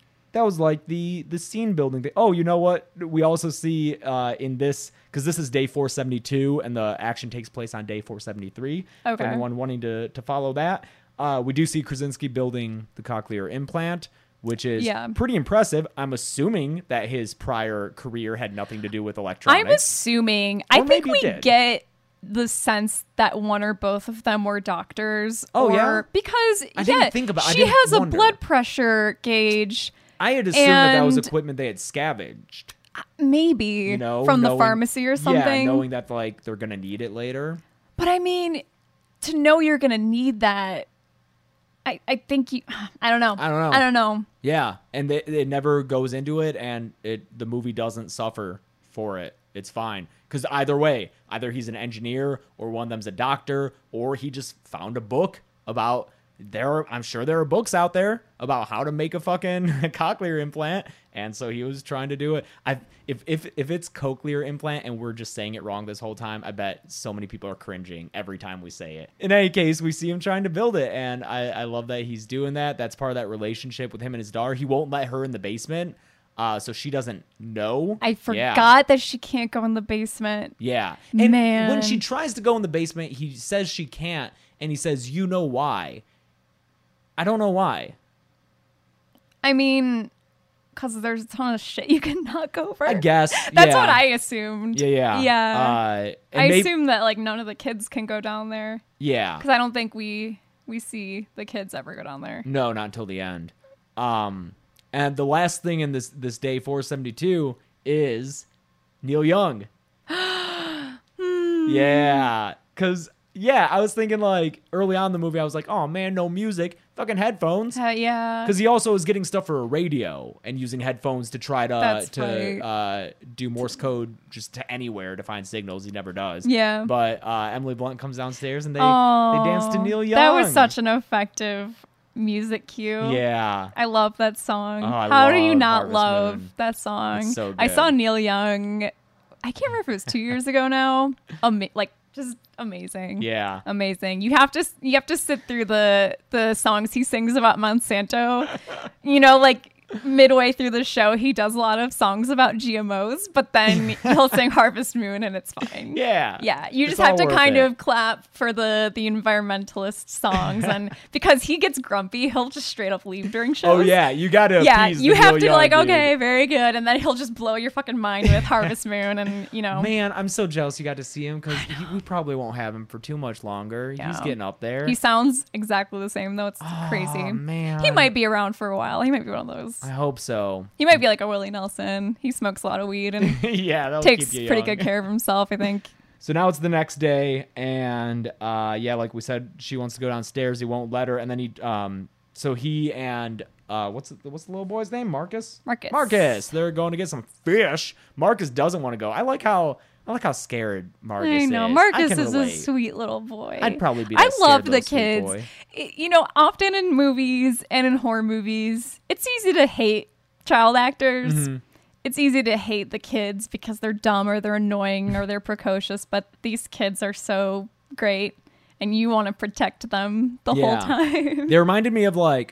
S4: the scene building thing. Oh, you know what? We also see in this, because this is day 472 and the action takes place on day 473.
S5: Okay.
S4: For anyone wanting to follow that, we do see Krasinski building the cochlear implant, which is
S5: Yeah.
S4: pretty impressive. I'm assuming that his prior career had nothing to do with electronics.
S5: I'm assuming. I
S4: Or
S5: think
S4: maybe
S5: we
S4: it did.
S5: get the sense that one or both of them were doctors.
S4: Oh,
S5: or,
S4: yeah?
S5: because
S4: I didn't think about- I
S5: she
S4: didn't
S5: has
S4: wonder.
S5: a blood pressure gauge,
S4: I had assumed that was
S5: And-
S4: equipment they had scavenged.
S5: maybe
S4: You know,
S5: from the
S4: knowing-
S5: pharmacy or something.
S4: Yeah, knowing that like they're gonna need it later.
S5: But I mean, to know you're gonna need that, I think you. I don't know. I don't know.
S4: Yeah, and it never goes into it, and the movie doesn't suffer for it. It's fine because either way, either he's an engineer or one of them's a doctor, or he just found a book about. I'm sure there are books out there about how to make a fucking cochlear implant, and so he was trying to do it. If it's cochlear implant and we're just saying it wrong this whole time, I bet so many people are cringing every time we say it. In any case, we see him trying to build it, and I love that he's doing that. That's part of that relationship with him and his daughter. He won't let her in the basement, so she doesn't know.
S5: I
S4: Yeah.
S5: forgot that she can't go in the basement.
S4: Yeah. And
S5: Man.
S4: when she tries to go in the basement, he says she can't, and he says, "You know why?" I don't know why.
S5: I mean, because there's a ton of shit you can knock over.
S4: I guess.
S5: That's
S4: yeah.
S5: what I assumed.
S4: Yeah.
S5: Yeah.
S4: And
S5: I
S4: maybe-
S5: assume that like none of the kids can go down there
S4: Yeah.
S5: because I don't think we see the kids ever go down there.
S4: No, not until the end. And the last thing in this day 472 is Neil Young. Yeah. Because, yeah, I was thinking like early on in the movie, I was like, oh man, no music, fucking headphones.
S5: Yeah.
S4: Because he also is getting stuff for a radio and using headphones to try
S5: That's
S4: to do Morse code just to anywhere to find signals. He never does.
S5: Yeah.
S4: But Emily Blunt comes downstairs and they dance to Neil Young.
S5: That was such an effective music cue.
S4: Yeah.
S5: I love that song.
S4: Oh, I
S5: How do you
S4: love
S5: not
S4: Harvest
S5: love
S4: Moon.
S5: that song?
S4: It's so
S5: I
S4: good.
S5: saw Neil Young. I can't remember if it was 2 years ago now. Just amazing.
S4: Yeah.
S5: Amazing. You have to sit through the songs he sings about Monsanto. You know, like midway through the show, he does a lot of songs about GMOs, but then he'll sing Harvest Moon and it's fine.
S4: Yeah.
S5: Yeah, you
S4: It's
S5: just have
S4: all
S5: to
S4: worth
S5: kind
S4: it.
S5: of clap for the environmentalist songs, and because he gets grumpy, he'll just straight up leave during shows.
S4: Oh yeah, you gotta
S5: Yeah,
S4: appease
S5: you
S4: the
S5: have
S4: Neil
S5: to
S4: Young
S5: like,
S4: dude.
S5: okay, very good, and then he'll just blow your fucking mind with Harvest Moon, and you know,
S4: Man, I'm so jealous you got to see him because we probably won't have him for too much longer.
S5: Yeah.
S4: He's getting up there.
S5: he sounds exactly the same though. It's crazy.
S4: man.
S5: He might be around for a while. He might be one of those.
S4: I hope so.
S5: He might be like a Willie Nelson. He smokes a lot of weed and
S4: Yeah, that'll
S5: takes
S4: keep you
S5: pretty
S4: young.
S5: good care of himself, I think.
S4: So now it's the next day, and like we said, she wants to go downstairs. He won't let her, and then he and what's the little boy's name? Marcus. They're going to get some fish. Marcus doesn't want to go. I like how scared Marcus is.
S5: I know. Marcus is a sweet little boy.
S4: I'd probably be that
S5: I
S4: scared
S5: love the
S4: little sweet
S5: kids.
S4: boy.
S5: Often in movies and in horror movies, it's easy to hate child actors.
S4: Mm-hmm.
S5: It's easy to hate the kids because they're dumb or they're annoying or they're precocious, but these kids are so great and you want to protect them the whole time.
S4: They reminded me of like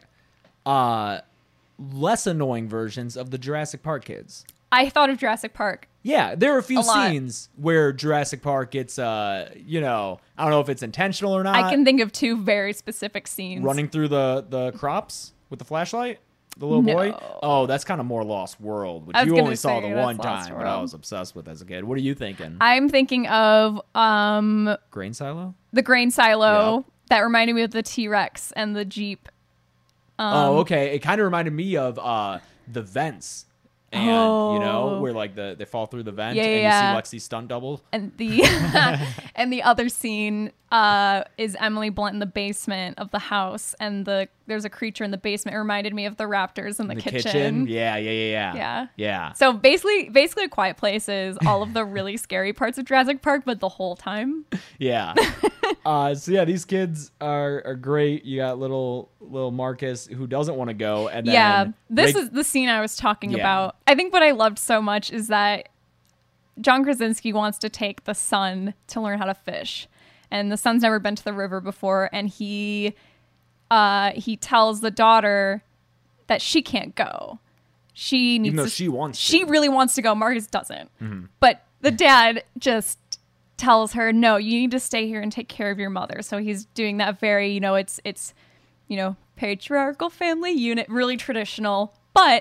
S4: less annoying versions of the Jurassic Park kids.
S5: I thought of Jurassic Park.
S4: Yeah, there are a few
S5: A lot.
S4: scenes where Jurassic Park gets, I don't know if it's intentional or not.
S5: I can think of two very specific scenes.
S4: Running through the crops with the flashlight, the little boy.
S5: No.
S4: Oh, that's kind of more Lost World, which
S5: I was
S4: you
S5: gonna
S4: only saw
S5: say,
S4: the
S5: that's
S4: one
S5: Lost
S4: time, but I
S5: World.
S4: was obsessed with as a kid. What are you thinking?
S5: I'm thinking of
S4: Grain silo?
S5: the grain silo.
S4: Yep.
S5: That reminded me of the T-Rex and the Jeep.
S4: Oh, okay. It kind of reminded me of the vents. And where like they fall through the vent,
S5: Yeah,
S4: and
S5: yeah.
S4: you see Lexi's stunt double.
S5: And the and the other scene is Emily Blunt in the basement of the house, and there's a creature in the basement. It reminded me of the raptors in the kitchen.
S4: Yeah.
S5: So basically, A Quiet Place is all of the really scary parts of Jurassic Park, but the whole time.
S4: Yeah. These kids are great. You got little Marcus who doesn't want to go, and then
S5: this is the scene I was talking
S4: Yeah.
S5: about. I think what I loved so much is that John Krasinski wants to take the son to learn how to fish, and the son's never been to the river before, and he tells the daughter that she can't go. She needs
S4: even though
S5: to,
S4: she wants.
S5: she
S4: to.
S5: really wants to go. Marcus doesn't,
S4: Mm-hmm.
S5: but the dad just tells her, no, you need to stay here and take care of your mother. So he's doing that very, it's patriarchal family unit, really traditional. But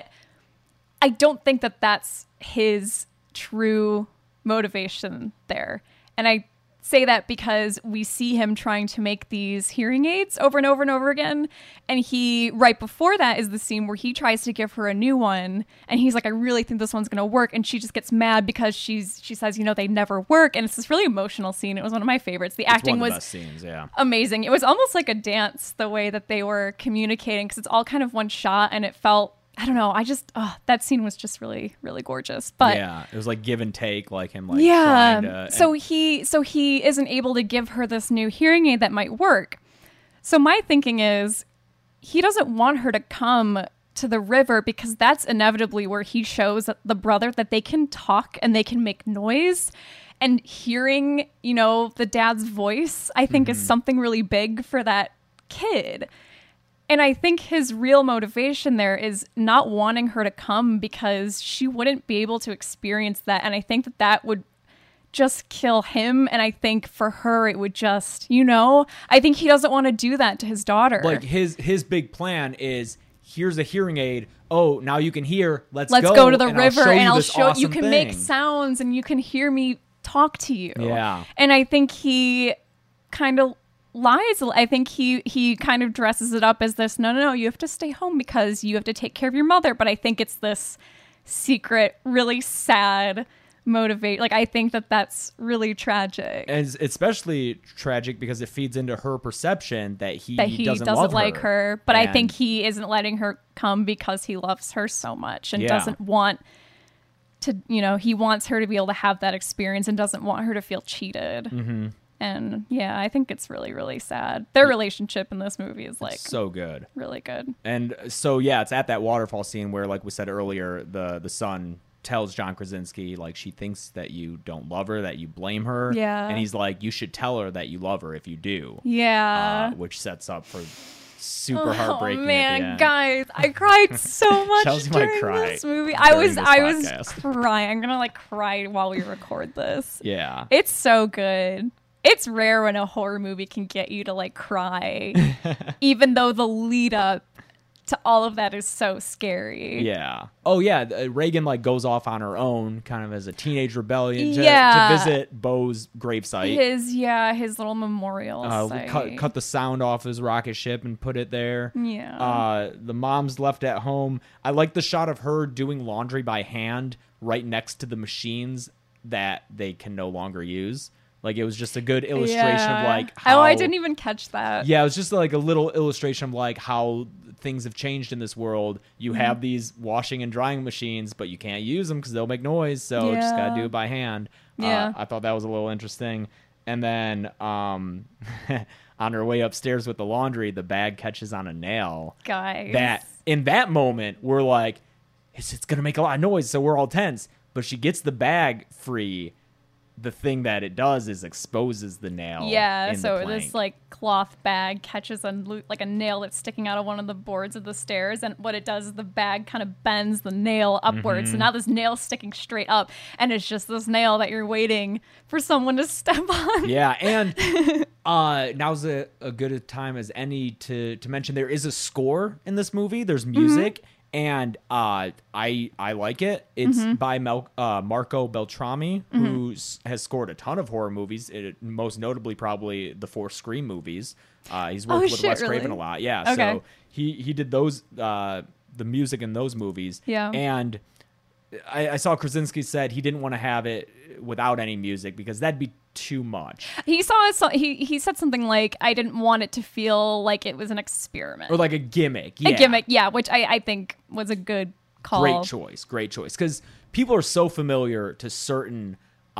S5: I don't think that that's his true motivation there. And I say that because we see him trying to make these hearing aids over and over and over again. And right before that is the scene where he tries to give her a new one. And he's like, I really think this one's going to work. And she just gets mad because she says, they never work. And it's this really emotional scene. It was one of my favorites. The acting
S4: one of the
S5: was
S4: best scenes, yeah.
S5: amazing. It was almost like a dance, the way that they were communicating, because it's all kind of one shot, and it felt, I don't know, that scene was just really, really gorgeous. But
S4: yeah, it was like give and take, like him like
S5: yeah.
S4: trying to.
S5: So he isn't able to give her this new hearing aid that might work. So my thinking is, he doesn't want her to come to the river because that's inevitably where he shows the brother that they can talk and they can make noise. And hearing, the dad's voice, I think is something really big for that kid. And I think his real motivation there is not wanting her to come because she wouldn't be able to experience that. And I think that would just kill him. And I think for her, it would just, I think he doesn't want to do that to his daughter.
S4: Like his big plan is, here's a hearing aid. Oh, now you can hear. Let's
S5: go to the
S4: and
S5: river and I'll
S4: this
S5: show
S4: awesome
S5: you can
S4: thing.
S5: make sounds and you can hear me talk to you.
S4: Yeah.
S5: And I think he kind of lies. I think he kind of dresses it up as this, no, you have to stay home because you have to take care of your mother. But I think it's this secret, really sad motivate. Like, I think that's really tragic.
S4: And it's especially tragic because it feeds into her perception that he doesn't love
S5: like her. But
S4: And
S5: I think he isn't letting her come because he loves her so much and
S4: Yeah.
S5: doesn't want to, he wants her to be able to have that experience and doesn't want her to feel cheated. Mm-hmm. And yeah, I think it's really, really sad. Their relationship in this movie is like
S4: so good.
S5: really good.
S4: And so, yeah, it's at that waterfall scene where, like we said earlier, the son tells John Krasinski, like, she thinks that you don't love her, that you blame her.
S5: Yeah.
S4: And he's like, you should tell her that you love her if you do.
S5: Yeah.
S4: Which sets up for super heartbreaking.
S5: Oh
S4: at
S5: man,
S4: the end.
S5: guys, I cried so much
S4: Chelsea might
S5: during
S4: cry
S5: this movie.
S4: during
S5: I was
S4: this podcast.
S5: crying. I'm gonna cry while we record this.
S4: Yeah.
S5: It's so good. It's rare when a horror movie can get you to cry, even though the lead up to all of that is so scary.
S4: Yeah. Oh, yeah. Reagan goes off on her own, kind of as a teenage rebellion to visit Bo's gravesite.
S5: His little memorial site.
S4: Cut the sound off his rocket ship and put it there.
S5: Yeah.
S4: The mom's left at home. I like the shot of her doing laundry by hand right next to the machines that they can no longer use. Like, it was just a good illustration of like
S5: Oh,
S4: how
S5: I didn't even catch that.
S4: Yeah, it was just like a little illustration of like how things have changed in this world. You have these washing and drying machines, but you can't use them because they'll make noise. So just gotta do it by hand.
S5: Yeah.
S4: I thought that was a little interesting. And then on her way upstairs with the laundry, the bag catches on a nail.
S5: Guys.
S4: That in that moment, we're like, it's gonna make a lot of noise, so we're all tense. But she gets the bag free. The thing that it does is exposes the nail.
S5: Yeah,
S4: in
S5: so
S4: the plank.
S5: this like cloth bag catches on like a nail that's sticking out of one of the boards of the stairs, and what it does is the bag kind of bends the nail upwards. So now this nail's sticking straight up, and it's just this nail that you're waiting for someone to step on.
S4: Yeah, and now's a good time as any to mention there is a score in this movie. There's music, and I like it. It's by Marco Beltrami, who has scored a ton of horror movies. Most notably, probably the 4 Scream movies. He's worked with Wes Craven a lot. Yeah,
S5: Okay.
S4: so he did those the music in those movies.
S5: Yeah.
S4: And I saw Krasinski said he didn't want to have it without any music because that'd be too much.
S5: He said something like, I didn't want it to feel like it was an experiment.
S4: Or like a gimmick. Yeah.
S5: A gimmick, yeah, which I think was a good call.
S4: Great choice. Because people are so familiar to certain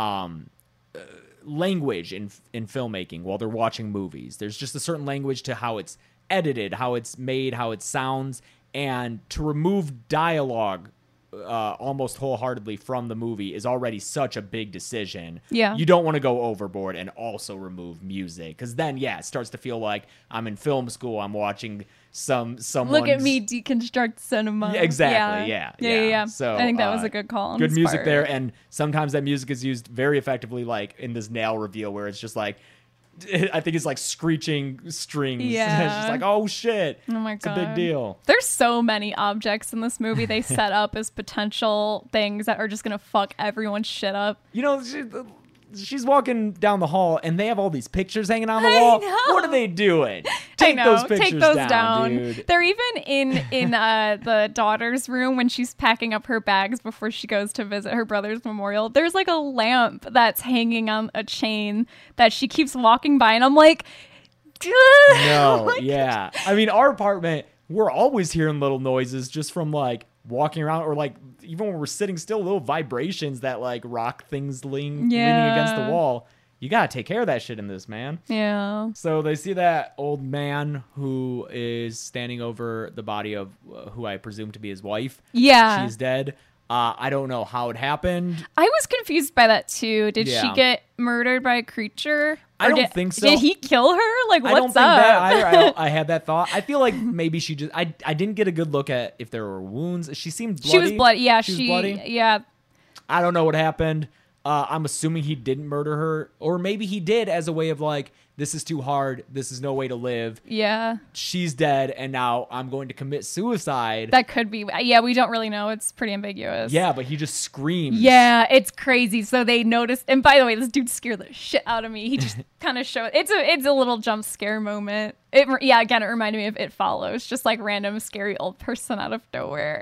S4: language in filmmaking while they're watching movies. There's just a certain language to how it's edited, how it's made, how it sounds. And to remove dialogue almost wholeheartedly from the movie is already such a big decision.
S5: Yeah.
S4: You don't want to go overboard and also remove music, because then it starts to feel like I'm in film school. I'm watching someone's...
S5: Look at me deconstruct cinema.
S4: Yeah, exactly. Yeah.
S5: So I think that was a good call. On
S4: good
S5: this
S4: music
S5: part.
S4: there, and sometimes that music is used very effectively, like in this nail reveal where it's just like, I think it's like screeching strings.
S5: Yeah.
S4: It's just like, oh shit.
S5: Oh my
S4: It's a
S5: God.
S4: big deal.
S5: There's so many objects in this movie they set up as potential things that are just gonna fuck everyone's shit up.
S4: You know, she's walking down the hall and they have all these pictures hanging on the wall.
S5: know.
S4: What are they doing? Take those pictures down, dude.
S5: They're even in the daughter's room when she's packing up her bags before she goes to visit her brother's memorial. There's like a lamp that's hanging on a chain that she keeps walking by, and I'm like,
S4: No,
S5: like,
S4: yeah. I mean, our apartment, we're always hearing little noises just from like walking around, or like even when we're sitting still, little vibrations that like rock things leaning against the wall. You gotta take care of that shit in this, man.
S5: Yeah.
S4: So they see that old man who is standing over the body of who I presume to be his wife.
S5: Yeah.
S4: She's dead. I don't know how it happened.
S5: I was confused by that too. Did
S4: Yeah.
S5: she get murdered by a creature?
S4: I
S5: Or
S4: don't think so.
S5: Did he kill her? Like, what's
S4: I don't think
S5: up?
S4: that either. I had that thought. I feel like maybe she just... I didn't get a good look at if there were wounds. She seemed bloody.
S5: She was bloody. Yeah,
S4: she was bloody.
S5: Yeah.
S4: I don't know what happened. I'm assuming he didn't murder her. Or maybe he did as a way of like, this is too hard. This is no way to live.
S5: Yeah.
S4: She's dead, and now I'm going to commit suicide.
S5: That could be. Yeah, we don't really know. It's pretty ambiguous.
S4: Yeah, but he just screams.
S5: Yeah, it's crazy. So they noticed, and by the way, this dude scared the shit out of me. He just kind of showed. It's a little jump scare moment. Again, it reminded me of It Follows, just like random scary old person out of nowhere.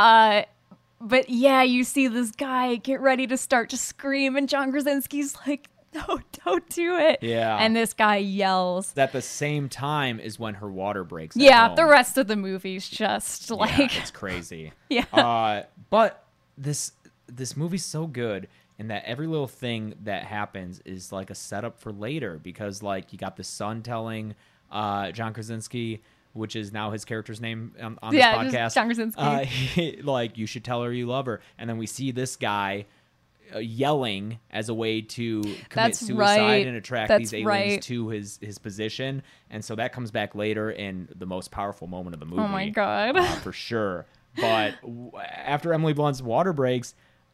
S5: But yeah, you see this guy get ready to start to scream, and John Krasinski's like, "No, don't do it."
S4: Yeah.
S5: and this guy yells.
S4: At the same time is when her water breaks. at
S5: Yeah,
S4: home.
S5: the rest of the movie's just like,
S4: Yeah, it's crazy.
S5: Yeah.
S4: But this movie's so good in that every little thing that happens is like a setup for later, because like you got the son telling John Krasinski, which is now his character's name on this
S5: Yeah, just
S4: podcast.
S5: John Krasinski.
S4: Like, you should tell her you love her. And then we see this guy yelling as a way to commit
S5: That's
S4: suicide
S5: right.
S4: and attract
S5: That's
S4: these aliens
S5: right.
S4: to his position. And so that comes back later in the most powerful moment of the movie.
S5: Oh my God.
S4: For sure. But after Emily Blunt's water breaks,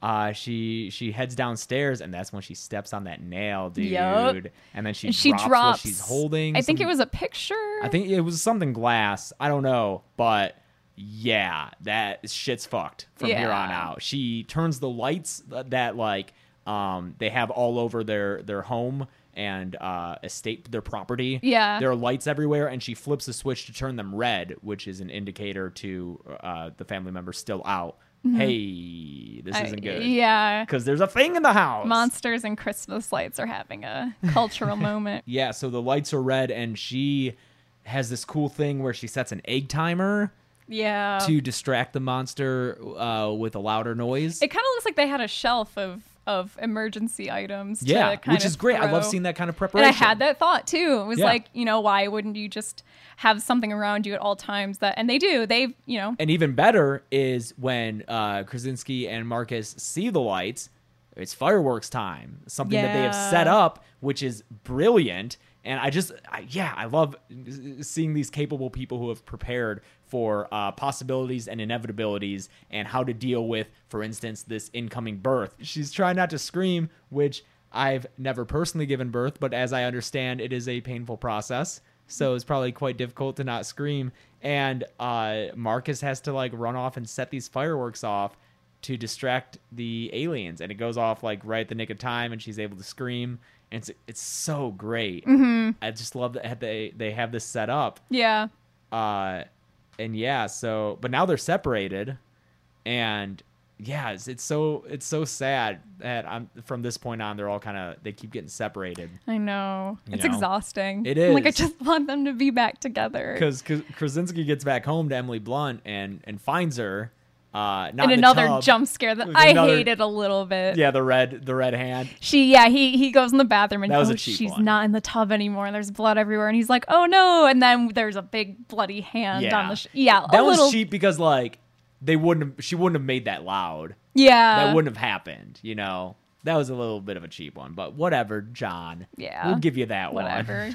S4: she heads downstairs, and that's when she steps on that nail, dude.
S5: Yup.
S4: And then she
S5: drops.
S4: what she's holding.
S5: I think
S4: some-
S5: it was a picture.
S4: I think it was something glass. I don't know, but yeah, that shit's fucked from here on
S5: Yeah.
S4: out. She turns the lights that like they have all over their home and estate, their property.
S5: Yeah.
S4: There are lights everywhere, and she flips a switch to turn them red, which is an indicator to the family member still out. hey, this isn't good.
S5: Yeah.
S4: Because there's a thing in the house.
S5: Monsters and Christmas lights are having a cultural moment.
S4: Yeah, so the lights are red, and she has this cool thing where she sets an egg timer
S5: Yeah.
S4: to distract the monster with a louder noise.
S5: It kind of looks like they had a shelf of emergency items.
S4: Yeah,
S5: to kind
S4: which
S5: of
S4: is great. I love
S5: throw.
S4: seeing that kind of
S5: And
S4: preparation.
S5: I had that thought too. It was
S4: Yeah.
S5: like, why wouldn't you just have something around you at all times and they do. They've,
S4: And even better is when Krasinski and Marcus see the lights, it's fireworks time. Something that they have
S5: Yeah.
S4: set up, which is brilliant. And I love seeing these capable people who have prepared for possibilities and inevitabilities and how to deal with, for instance, this incoming birth. She's trying not to scream, which I've never personally given birth, but as I understand, it is a painful process. So it's probably quite difficult to not scream. And Marcus has to run off and set these fireworks off to distract the aliens. And it goes off right at the nick of time, and she's able to scream. And it's so great. Mm-hmm. I just love that they have this set up.
S5: Yeah.
S4: And yeah, but now they're separated, and yeah, it's so sad that from this point on they're all they keep getting separated.
S5: I know. It's
S4: know?
S5: exhausting.
S4: It
S5: I
S4: is.
S5: just want them to be back together.
S4: Because Krasinski gets back home to Emily Blunt and finds her. Not
S5: And
S4: in the
S5: another
S4: tub.
S5: jump scare that
S4: With
S5: I
S4: another-
S5: hated a little bit.
S4: Yeah, the red hand.
S5: He goes in the bathroom and
S4: That was a cheap
S5: she's
S4: one.
S5: not in the tub anymore. There's blood everywhere, and he's like, "Oh no!" And then there's a big bloody hand
S4: Yeah,
S5: on the
S4: that
S5: a
S4: was
S5: little
S4: cheap because she wouldn't have made that loud.
S5: yeah
S4: That wouldn't have happened. That was a little bit of a cheap one, but whatever, John.
S5: Yeah.
S4: We'll give you that
S5: whatever.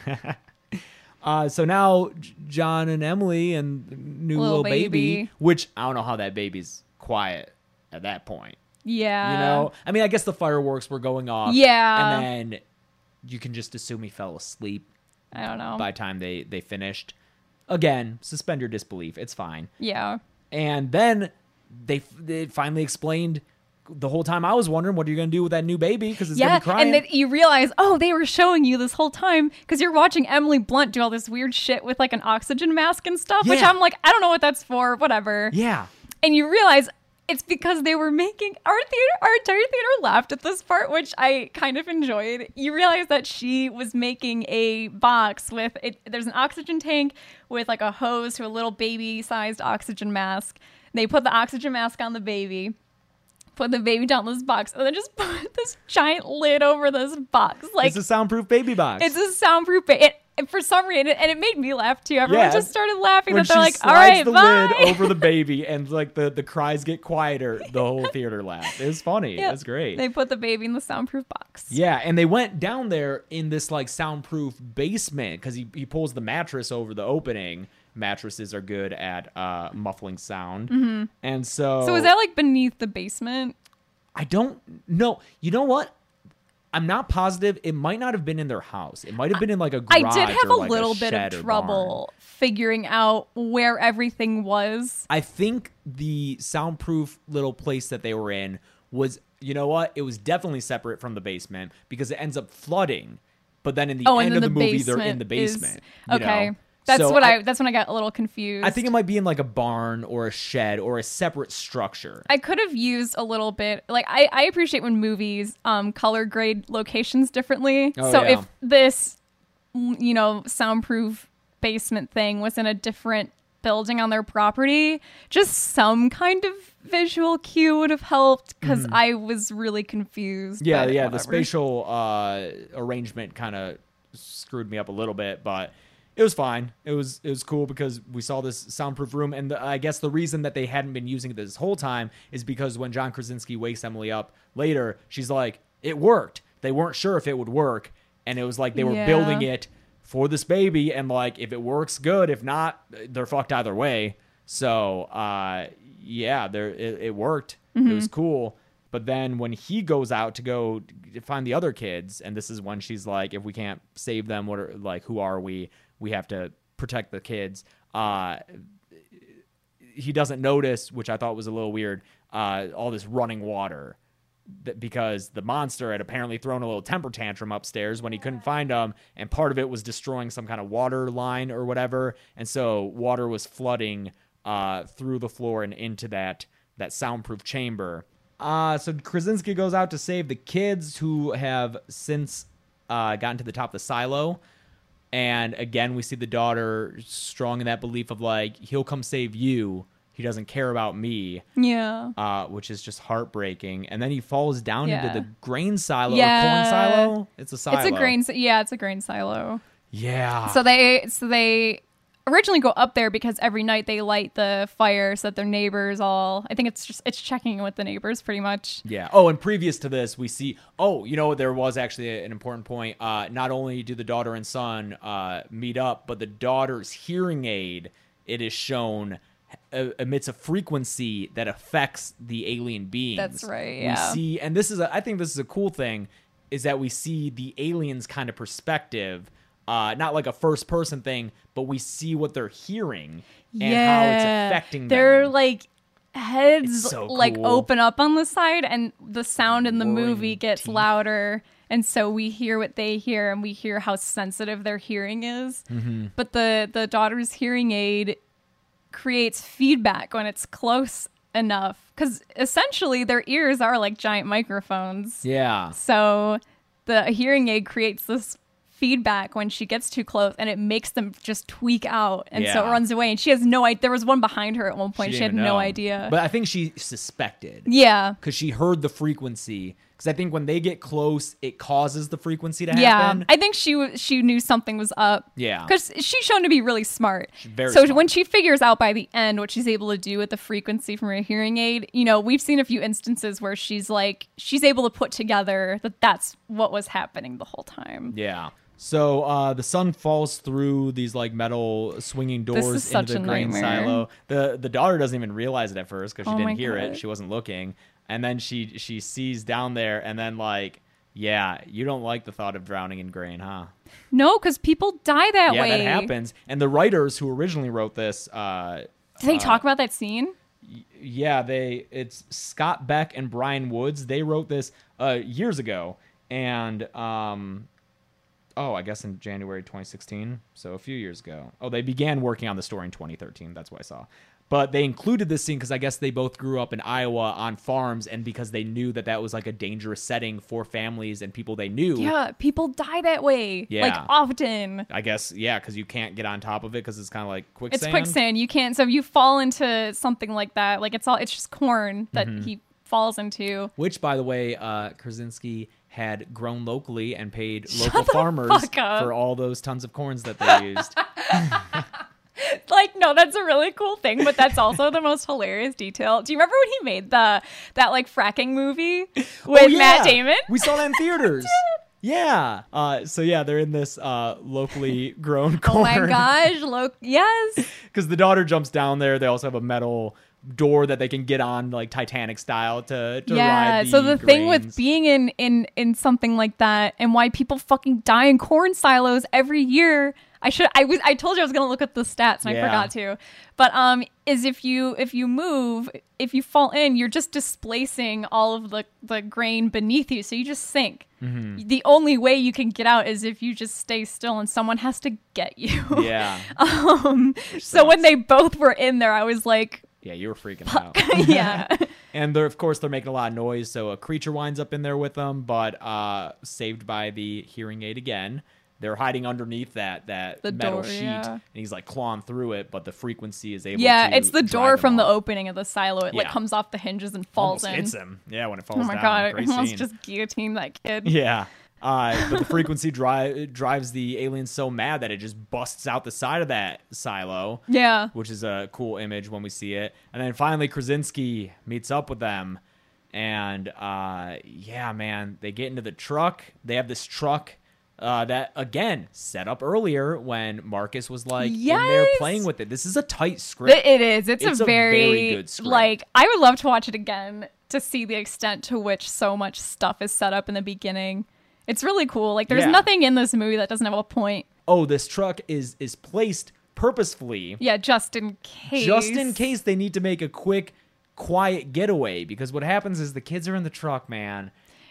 S4: one. So now John and Emily and new little baby, which I don't know how that baby's quiet at that point.
S5: Yeah,
S4: I mean, I guess the fireworks were going off.
S5: Yeah.
S4: And then you can just assume he fell asleep
S5: I don't know.
S4: by the time they finished. Again, suspend your disbelief. It's fine.
S5: Yeah,
S4: And then they finally explained the whole time I was wondering, what are you going to do with that new baby? Because it's going to be crying.
S5: and then you realize, they were showing you this whole time because you're watching Emily Blunt do all this weird shit with an oxygen mask and stuff, which
S4: Yeah.
S5: I'm like, I don't know what that's for, whatever.
S4: Yeah.
S5: And you realize it's because they were making our entire theater laughed at this part, which I kind of enjoyed. You realize that she was making a box with it. There's an oxygen tank with a hose to a little baby-sized oxygen mask. They put the oxygen mask on the baby, put the baby down this box, and then just put this giant lid over this box.
S4: It's a soundproof baby box.
S5: It's a soundproof. For some reason, and it made me laugh too. Everyone just started laughing
S4: when
S5: that they're
S4: she
S5: like, "All
S4: slides
S5: right,
S4: the
S5: bye."
S4: lid over the baby, and the cries get quieter. The whole theater laughed. It was funny.
S5: Yep.
S4: It was great.
S5: They put the baby in the soundproof box.
S4: Yeah, and they went down there in this soundproof basement because he pulls the mattress over the opening. Mattresses are good at muffling sound, and
S5: So is that beneath the basement?
S4: I don't know. You know what? I'm not positive. It might not have been in their house. It might have been in a garage.
S5: I did have
S4: or
S5: a little bit
S4: shed
S5: of
S4: or
S5: trouble figuring out where everything was.
S4: I think the soundproof little place that they were in was, you know what? It was definitely separate from the basement because it ends up flooding. But then in the end of the movie, they're in the basement.
S5: Okay.
S4: know?
S5: That's
S4: So
S5: that's when I got a little confused.
S4: I think it might be in a barn or a shed or a separate structure.
S5: I could have used a little bit. I appreciate when movies color grade locations differently.
S4: Oh,
S5: so
S4: yeah.
S5: if this soundproof basement thing was in a different building on their property, just some kind of visual cue would have helped because I was really confused.
S4: Yeah,
S5: but
S4: the
S5: whatever.
S4: spatial arrangement kind of screwed me up a little bit, but it was fine. It was cool because we saw this soundproof room, and I guess the reason that they hadn't been using it this whole time is because when John Krasinski wakes Emily up later, she's like, "It worked." They weren't sure if it would work, and it was they were building it for this baby, and if it works, good. If not, they're fucked either way. So, it worked. It was cool. But then when he goes out to go find the other kids, and this is when she's like, if we can't save them, who are we? We have to protect the kids. He doesn't notice, which I thought was a little weird, all this running water. Because the monster had apparently thrown a little temper tantrum upstairs when he couldn't find them, and part of it was destroying some kind of water line or whatever, and so water was flooding through the floor and into that that soundproof chamber. So Krasinski goes out to save the kids who have since gotten to the top of the silo. And again, we see the daughter strong in that belief of like, he'll come save you. He doesn't care about me.
S5: Yeah.
S4: Which is just heartbreaking. And then he falls down
S5: Yeah.
S4: into the grain silo or
S5: Yeah.
S4: corn silo. It's a silo.
S5: It's a grain silo.
S4: Yeah.
S5: So they originally go up there because every night they light the fire so that their neighbors all, I think it's checking in with the neighbors pretty much.
S4: Yeah. Oh, and previous to this, we see, there was actually an important point. Not only do the daughter and son meet up, but the daughter's hearing aid, it is shown, emits a frequency that affects the alien beings.
S5: That's right, yeah.
S4: We see, and I think this is a cool thing, is that we see the aliens' kind of perspective, not like a first-person thing, but we see what they're hearing and how it's affecting them.
S5: Their like heads
S4: It's so
S5: like
S4: cool.
S5: open up on the side, and the sound in the
S4: Roaring
S5: movie gets
S4: teeth.
S5: louder, and so we hear what they hear, and we hear how sensitive their hearing is.
S4: Mm-hmm.
S5: But the daughter's hearing aid creates feedback when it's close enough, because essentially their ears are like giant microphones.
S4: Yeah.
S5: So the hearing aid creates this feedback when she gets too close, and it makes them just tweak out, and so it
S4: Yeah.
S5: runs away, and she has no idea. There was one behind her at one point. She had
S4: didn't
S5: no
S4: know.
S5: idea.
S4: But I think she suspected.
S5: Yeah.
S4: Because she heard the frequency. Because I think when they get close, it causes the frequency to
S5: Yeah,
S4: happen.
S5: I think she knew something was up.
S4: Yeah.
S5: Because she's shown to be really smart.
S4: very
S5: so
S4: smart.
S5: when she figures out by the end what she's able to do with the frequency from her hearing aid, we've seen a few instances where she's able to put together that that's what was happening the whole time.
S4: Yeah. So the sun falls through these like metal swinging
S5: This is
S4: doors
S5: such
S4: into the
S5: a
S4: grain
S5: nightmare.
S4: silo. The daughter doesn't even realize it at first because she
S5: Oh my
S4: didn't hear it.
S5: God.
S4: She wasn't looking. And then she sees down there, and then like, yeah, you don't like the thought of drowning in grain, huh?
S5: No, because people die that
S4: Yeah,
S5: way.
S4: that happens. And the writers who originally wrote this,
S5: Did they talk about that scene?
S4: yeah, it's Scott Beck and Brian Woods. They wrote this years ago, and I guess in January 2016, so a few years ago. Oh, they began working on the story in 2013. That's what I saw. But they included this scene because I guess they both grew up in Iowa on farms, and because they knew that was like a dangerous setting for families and people they knew.
S5: Yeah, people die that way.
S4: Yeah.
S5: Like often.
S4: I guess, yeah, because you can't get on top of it because it's kind of like quicksand.
S5: It's quicksand. You can't. So if you fall into something like that, like it's just corn that
S4: Mm-hmm.
S5: he falls into.
S4: Which, by the way, Krasinski had grown locally and paid
S5: Shut
S4: local
S5: the
S4: farmers
S5: fuck up.
S4: for all those tons of corns that they used.
S5: Like, no, that's a really cool thing, but that's also the most hilarious detail. Do you remember when he made that like fracking movie with
S4: Oh, yeah.
S5: Matt Damon?
S4: We saw that in theaters. Yeah. So yeah, they're in this locally grown corn.
S5: Oh my gosh, yes.
S4: Because the daughter jumps down there. They also have a metal door that they can get on, like Titanic style, to
S5: Yeah.
S4: ride
S5: So the thing with
S4: grains.
S5: being in something like that, and why people fucking die in corn silos every year. I told you I was gonna look at the stats and I
S4: Yeah.
S5: forgot to. But is if you fall in, you're just displacing all of the grain beneath you, so you just sink.
S4: Mm-hmm.
S5: The only way you can get out is if you just stay still and someone has to get you.
S4: Yeah.
S5: So when they both were in there, I was like,
S4: Yeah, you were freaking out.
S5: yeah.
S4: And of course, they're making a lot of noise, so a creature winds up in there with them, but saved by the hearing aid again. They're hiding underneath that
S5: The
S4: metal
S5: door,
S4: sheet,
S5: yeah.
S4: and he's like clawing through it, but the frequency is able
S5: Yeah,
S4: to
S5: it's the
S4: drive
S5: door
S4: them
S5: from the
S4: off.
S5: opening of the silo. It like
S4: Yeah.
S5: comes off the hinges and falls
S4: Almost
S5: in.
S4: hits him. Yeah, when it falls
S5: Oh my
S4: down.
S5: god!
S4: Great
S5: I almost
S4: scene.
S5: just guillotined that kid.
S4: Yeah. But the frequency drives the alien so mad that it just busts out the side of that silo.
S5: Yeah.
S4: Which is a cool image when we see it. And then finally Krasinski meets up with them. And yeah, man, they get into the truck. They have this truck that, again, set up earlier when Marcus was like in there
S5: Yes!
S4: playing with it. This is a tight script.
S5: It is. It's
S4: It's
S5: a
S4: a very good script.
S5: like I would love to watch it again to see the extent to which so much stuff is set up in the beginning. It's really cool. Like there's
S4: Yeah.
S5: nothing in this movie that doesn't have a point.
S4: Oh, this truck is placed purposefully.
S5: Yeah, just in case.
S4: Just in case they need to make a quick, quiet getaway. Because what happens is the kids are in the truck, man.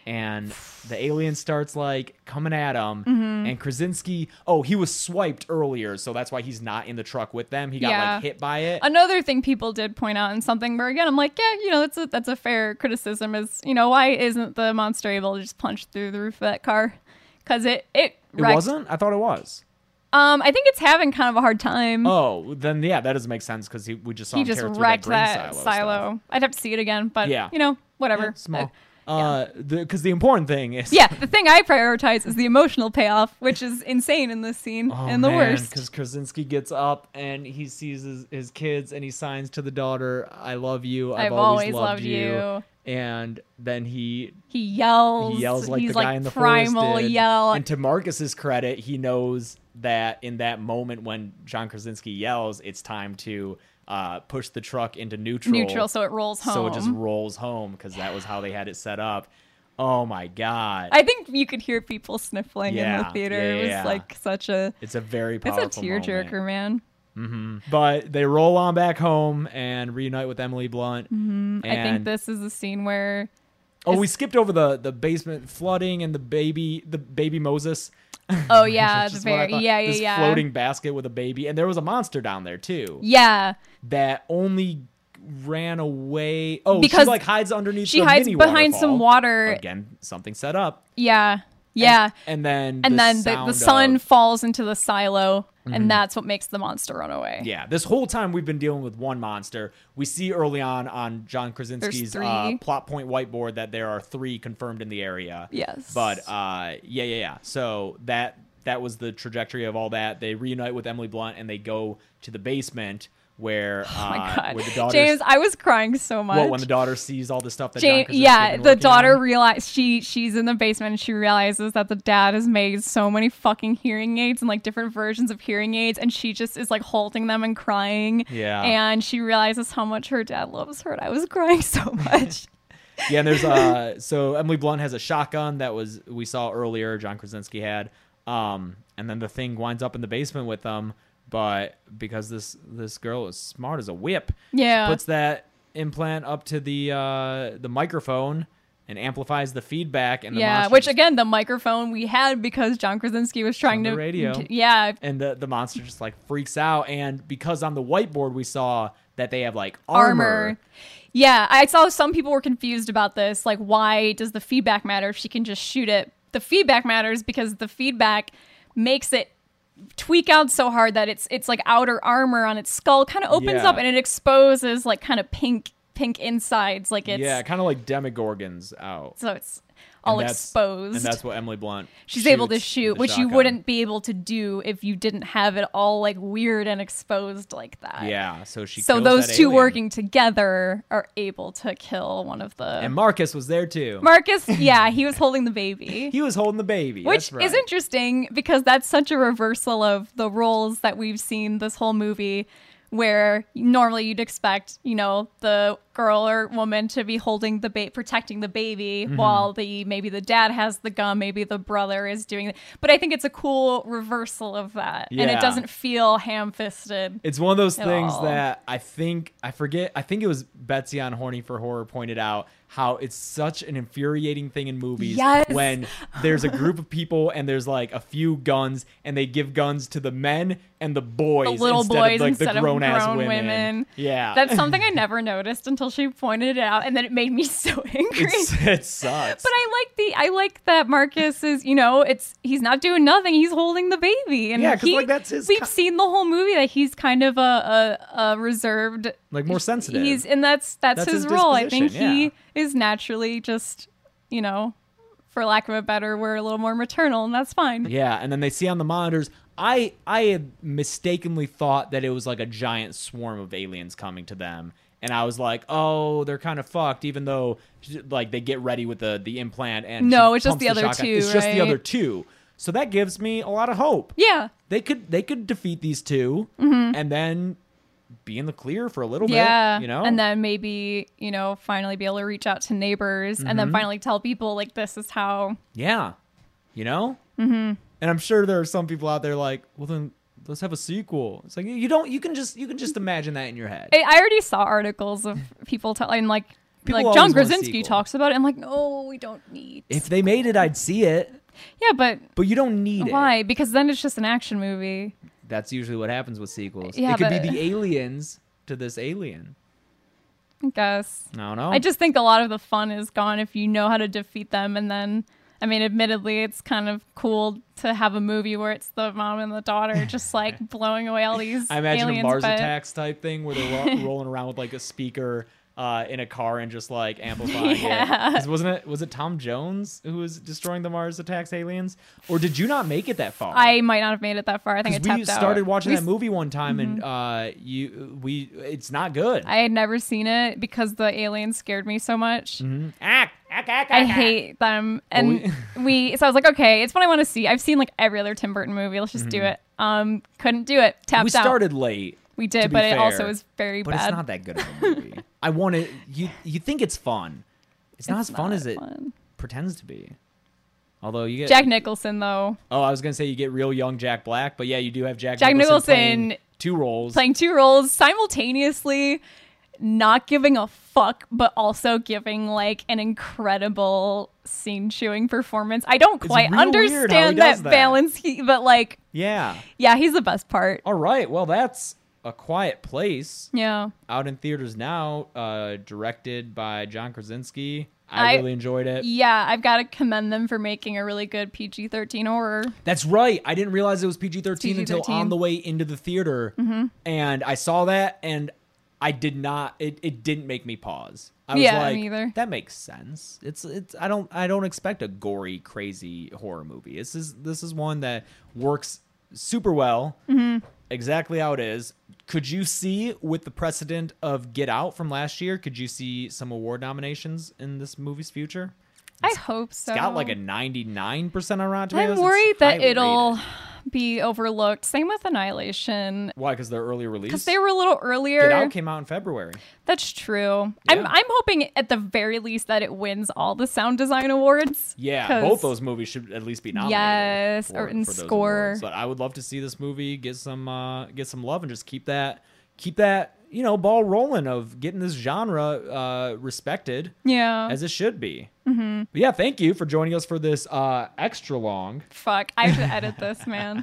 S4: and the alien starts like coming at him.
S5: Mm-hmm.
S4: And Krasinski, he was swiped earlier, so that's why he's not in the truck with them. He got like hit by it.
S5: Another thing people did point out, and something where again I'm like, that's a fair criticism, is why isn't the monster able to just punch through the roof of that car? Because it
S4: wasn't? I thought it was.
S5: I think it's having kind of a hard time.
S4: Oh, then that doesn't make sense because we just saw him
S5: just
S4: tear through
S5: wrecked
S4: that grain
S5: silo.
S4: stuff.
S5: I'd have to see it again, but whatever.
S4: Yeah, small. Because the important thing is
S5: the thing I prioritize is the emotional payoff, which is insane in this scene and the worst.
S4: Because Krasinski gets up and he sees his kids and he signs to the daughter, "I love you. I've always loved you." And then he yells like
S5: he's
S4: the guy in the
S5: primal
S4: forest did.
S5: yell.
S4: And to Marcus's credit, he knows that in that moment when John Krasinski yells, it's time to push the truck into neutral.
S5: So it rolls home.
S4: So it just rolls home because that was how they had it set up. Oh my God.
S5: I think you could hear people sniffling in the theater. It was like
S4: it's a very powerful
S5: It's a tearjerker, man.
S4: Mm-hmm. But they roll on back home and reunite with Emily Blunt.
S5: Mm-hmm. I think this is the scene where...
S4: we skipped over the basement flooding and the baby Moses.
S5: Oh, yeah.
S4: This floating basket with a baby. And there was a monster down there, too.
S5: Yeah.
S4: That only ran away. Oh,
S5: because
S4: she like hides underneath
S5: she
S4: the
S5: hides
S4: mini
S5: behind
S4: waterfall.
S5: some water.
S4: Again, something set up.
S5: Yeah. Yeah.
S4: And then
S5: the sun falls into the silo, and that's what makes the monster run away.
S4: Yeah. This whole time we've been dealing with one monster. We see early on John Krasinski's plot point whiteboard that there are 3 confirmed in the area.
S5: Yes.
S4: But so that was the trajectory of all that. They reunite with Emily Blunt and they go to the basement where where the daughter
S5: James, I was crying so much.
S4: when the daughter sees all the stuff that
S5: James,
S4: John Krasinski had been
S5: the
S4: working
S5: daughter
S4: on.
S5: realized she's in the basement and she realizes that the dad has made so many fucking hearing aids and like different versions of hearing aids, and she just is like holding them and crying.
S4: Yeah.
S5: And she realizes how much her dad loves her, and I was crying so much.
S4: Yeah, and there's so Emily Blunt has a shotgun that we saw earlier John Krasinski had. And then the thing winds up in the basement with them. But because this girl is smart as a whip, she puts that implant up to the microphone and amplifies the feedback. And the monster
S5: which again, the microphone we had because John Krasinski was trying to
S4: radio. And the monster just like freaks out. And because on the whiteboard we saw that they have like armor.
S5: Yeah, I saw some people were confused about this. Like, why does the feedback matter if she can just shoot it? The feedback matters because the feedback makes it tweak out so hard that it's like outer armor on its skull kind of opens up and it exposes like kind of pink insides, like it's
S4: kind of like Demogorgons out,
S5: so it's all exposed.
S4: And that's what Emily Blunt
S5: she's able to shoot, which you wouldn't be able to do if you didn't have it all like weird and exposed like that.
S4: So
S5: those two working together are able to kill one of the...
S4: And Marcus was there too.
S5: Marcus, he was holding the baby.
S4: He was holding the baby.
S5: Which
S4: that's right.
S5: is interesting because that's such a reversal of the roles that we've seen this whole movie, where normally you'd expect, the girl or woman to be holding the protecting the baby while maybe the dad has the gun, maybe the brother is doing it. But I think it's a cool reversal of that. And it doesn't feel ham-fisted.
S4: It's one of those things that I think it was Betsy on Horny for Horror pointed out how it's such an infuriating thing in movies when there's a group of people and there's like a few guns and they give guns to the men and the boys,
S5: the little boys instead
S4: the
S5: of
S4: grown-ass
S5: women.
S4: Yeah.
S5: That's something I never noticed until she pointed it out, and then it made me so angry.
S4: It sucks.
S5: But I like that Marcus is, he's not doing nothing. He's holding the baby. And
S4: because that's his...
S5: We've seen the whole movie that he's kind of a reserved...
S4: Like more sensitive.
S5: That's his role. I think
S4: he
S5: is naturally just, for lack of a better word, a little more maternal, and that's fine.
S4: Yeah, and then they see on the monitors... I had mistakenly thought that it was like a giant swarm of aliens coming to them. And I was like, oh, they're kind of fucked, even though like they get ready with the implant. And
S5: no, it's just the other two.
S4: It's just the other two. So that gives me a lot of hope.
S5: Yeah.
S4: They could defeat these two and then be in the clear for a little bit.
S5: And then maybe, finally be able to reach out to neighbors and then finally tell people like this is how.
S4: Yeah. And I'm sure there are some people out there like, well, then let's have a sequel. It's like you can just imagine that in your head.
S5: I already saw articles of people telling like
S4: People
S5: like John
S4: always want a
S5: Krasinski
S4: sequel.
S5: talks about it. I'm like, no, we don't need.
S4: If they made it, I'd see it,
S5: Yeah, but
S4: but you don't need it.
S5: why? Because then it's just an action movie.
S4: That's usually what happens with sequels.
S5: Yeah,
S4: it could be
S5: but-
S4: the aliens to this alien.
S5: I guess.
S4: I don't know.
S5: I just think a lot of the fun is gone if you know how to defeat them. And then, I mean, admittedly, it's kind of cool to have a movie where it's the mom and the daughter just like blowing away all these
S4: I imagine
S5: aliens.
S4: a Mars
S5: but
S4: Attacks type thing where they're rolling around with like a speaker in a car and just like amplifying
S5: Yeah.
S4: it. 'Cause was it Tom Jones who was destroying the Mars Attacks aliens? Or did you not make it that far?
S5: I might not have made it that far. I think I
S4: 'Cause
S5: tapped
S4: we
S5: out.
S4: started watching
S5: We
S4: that movie one time and it's not good.
S5: I had never seen it because the aliens scared me so much.
S4: I
S5: I hate them. And so I was like, okay, it's what I want to see. I've seen like every other Tim Burton movie. Let's just do it. Couldn't do it. Tapped
S4: we
S5: out.
S4: started late.
S5: We
S4: to
S5: did,
S4: be
S5: but it
S4: fair,
S5: also was very
S4: but
S5: bad.
S4: it's not that good of a movie. I want it. You think it's fun. It's not as fun as it
S5: fun.
S4: pretends to be. Although you get
S5: Jack Nicholson, though,
S4: Oh, I was gonna say you get real young Jack Black, but yeah, you do have Jack
S5: Nicholson
S4: playing two roles.
S5: playing two roles simultaneously, not giving a fuck, but also giving like an incredible scene-chewing performance. I don't quite
S4: real weird how he
S5: understand
S4: does
S5: that
S4: that.
S5: balance, but like,
S4: Yeah.
S5: yeah, he's the best part.
S4: All right. Well, that's A Quiet Place
S5: Yeah.
S4: out in theaters now, directed by John Krasinski. I really enjoyed it.
S5: Yeah, I've got to commend them for making a really good PG-13 horror.
S4: That's right. I didn't realize it was PG-13 until
S5: PG-13.
S4: on the way into the theater. And I saw that and I did not it didn't make me pause. I was
S5: Yeah,
S4: like,
S5: me either.
S4: that makes sense. It's I don't expect a gory, crazy horror movie. This is one that works super well. Exactly how it is. Could you see, with the precedent of Get Out from last year, could you see some award nominations in this movie's future?
S5: I hope so.
S4: It's got like a 99% on Rotten Tomatoes.
S5: I'm worried
S4: It's
S5: that
S4: highly
S5: it'll
S4: rated.
S5: be overlooked. Same with Annihilation.
S4: Why? Because they're early release?
S5: Because they were a little earlier.
S4: Get Out came out in February.
S5: That's true.
S4: Yeah.
S5: I'm hoping at the very least that it wins all the sound design awards.
S4: Yeah,
S5: 'Cause-
S4: both those movies should at least be nominated.
S5: Yes, or in
S4: those
S5: score.
S4: awards. But I would love to see this movie get some love and just keep that ball rolling of getting this genre respected
S5: Yeah.
S4: as it should be. But yeah, thank you for joining us for this extra long
S5: Fuck. I have to edit this, man.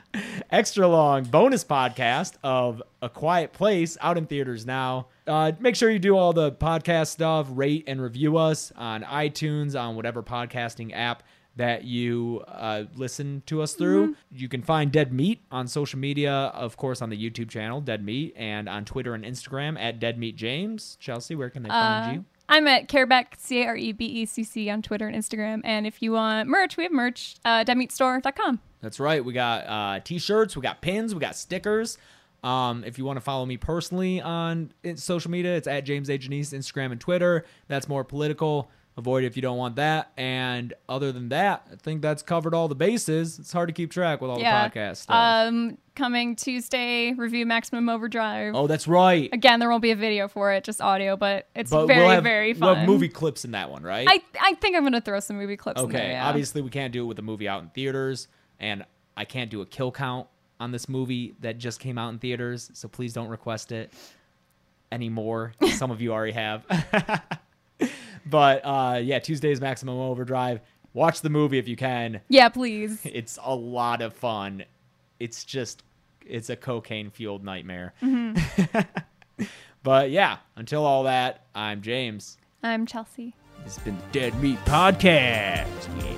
S4: bonus podcast of A Quiet Place out in theaters now. Make sure you do all the podcast stuff, rate and review us on iTunes, on whatever podcasting app that you listen to us through. You can find Dead Meat on social media, of course, on the YouTube channel, Dead Meat, and on Twitter and Instagram at Dead Meat James. Chelsea, where can they find you?
S5: I'm at Carebeck, CareBecc on Twitter and Instagram. And if you want merch, we have merch, deadmeatstore.com.
S4: That's right. We got t-shirts, we got pins, we got stickers. If you want to follow me personally on social media, it's at James A. Janice, Instagram and Twitter. That's more political. Avoid it if you don't want that. And other than that, I think that's covered all the bases. It's hard to keep track with all the podcast stuff.
S5: Coming Tuesday, review Maximum Overdrive.
S4: Oh, that's right.
S5: Again, there won't be a video for it, just audio, but it's
S4: But
S5: very, very fun.
S4: We'll have movie clips in that one, right?
S5: I think I'm going to throw some movie clips in there,
S4: Okay,
S5: yeah.
S4: obviously we can't do it with the movie out in theaters, and I can't do a kill count on this movie that just came out in theaters, so please don't request it anymore. Some of you already have. But yeah, Tuesday's Maximum Overdrive. Watch the movie if you can.
S5: Yeah, please.
S4: It's a lot of fun. It's a cocaine-fueled nightmare. But yeah, until all that, I'm James.
S5: I'm Chelsea.
S4: This has been the Dead Meat Podcast. Yeah.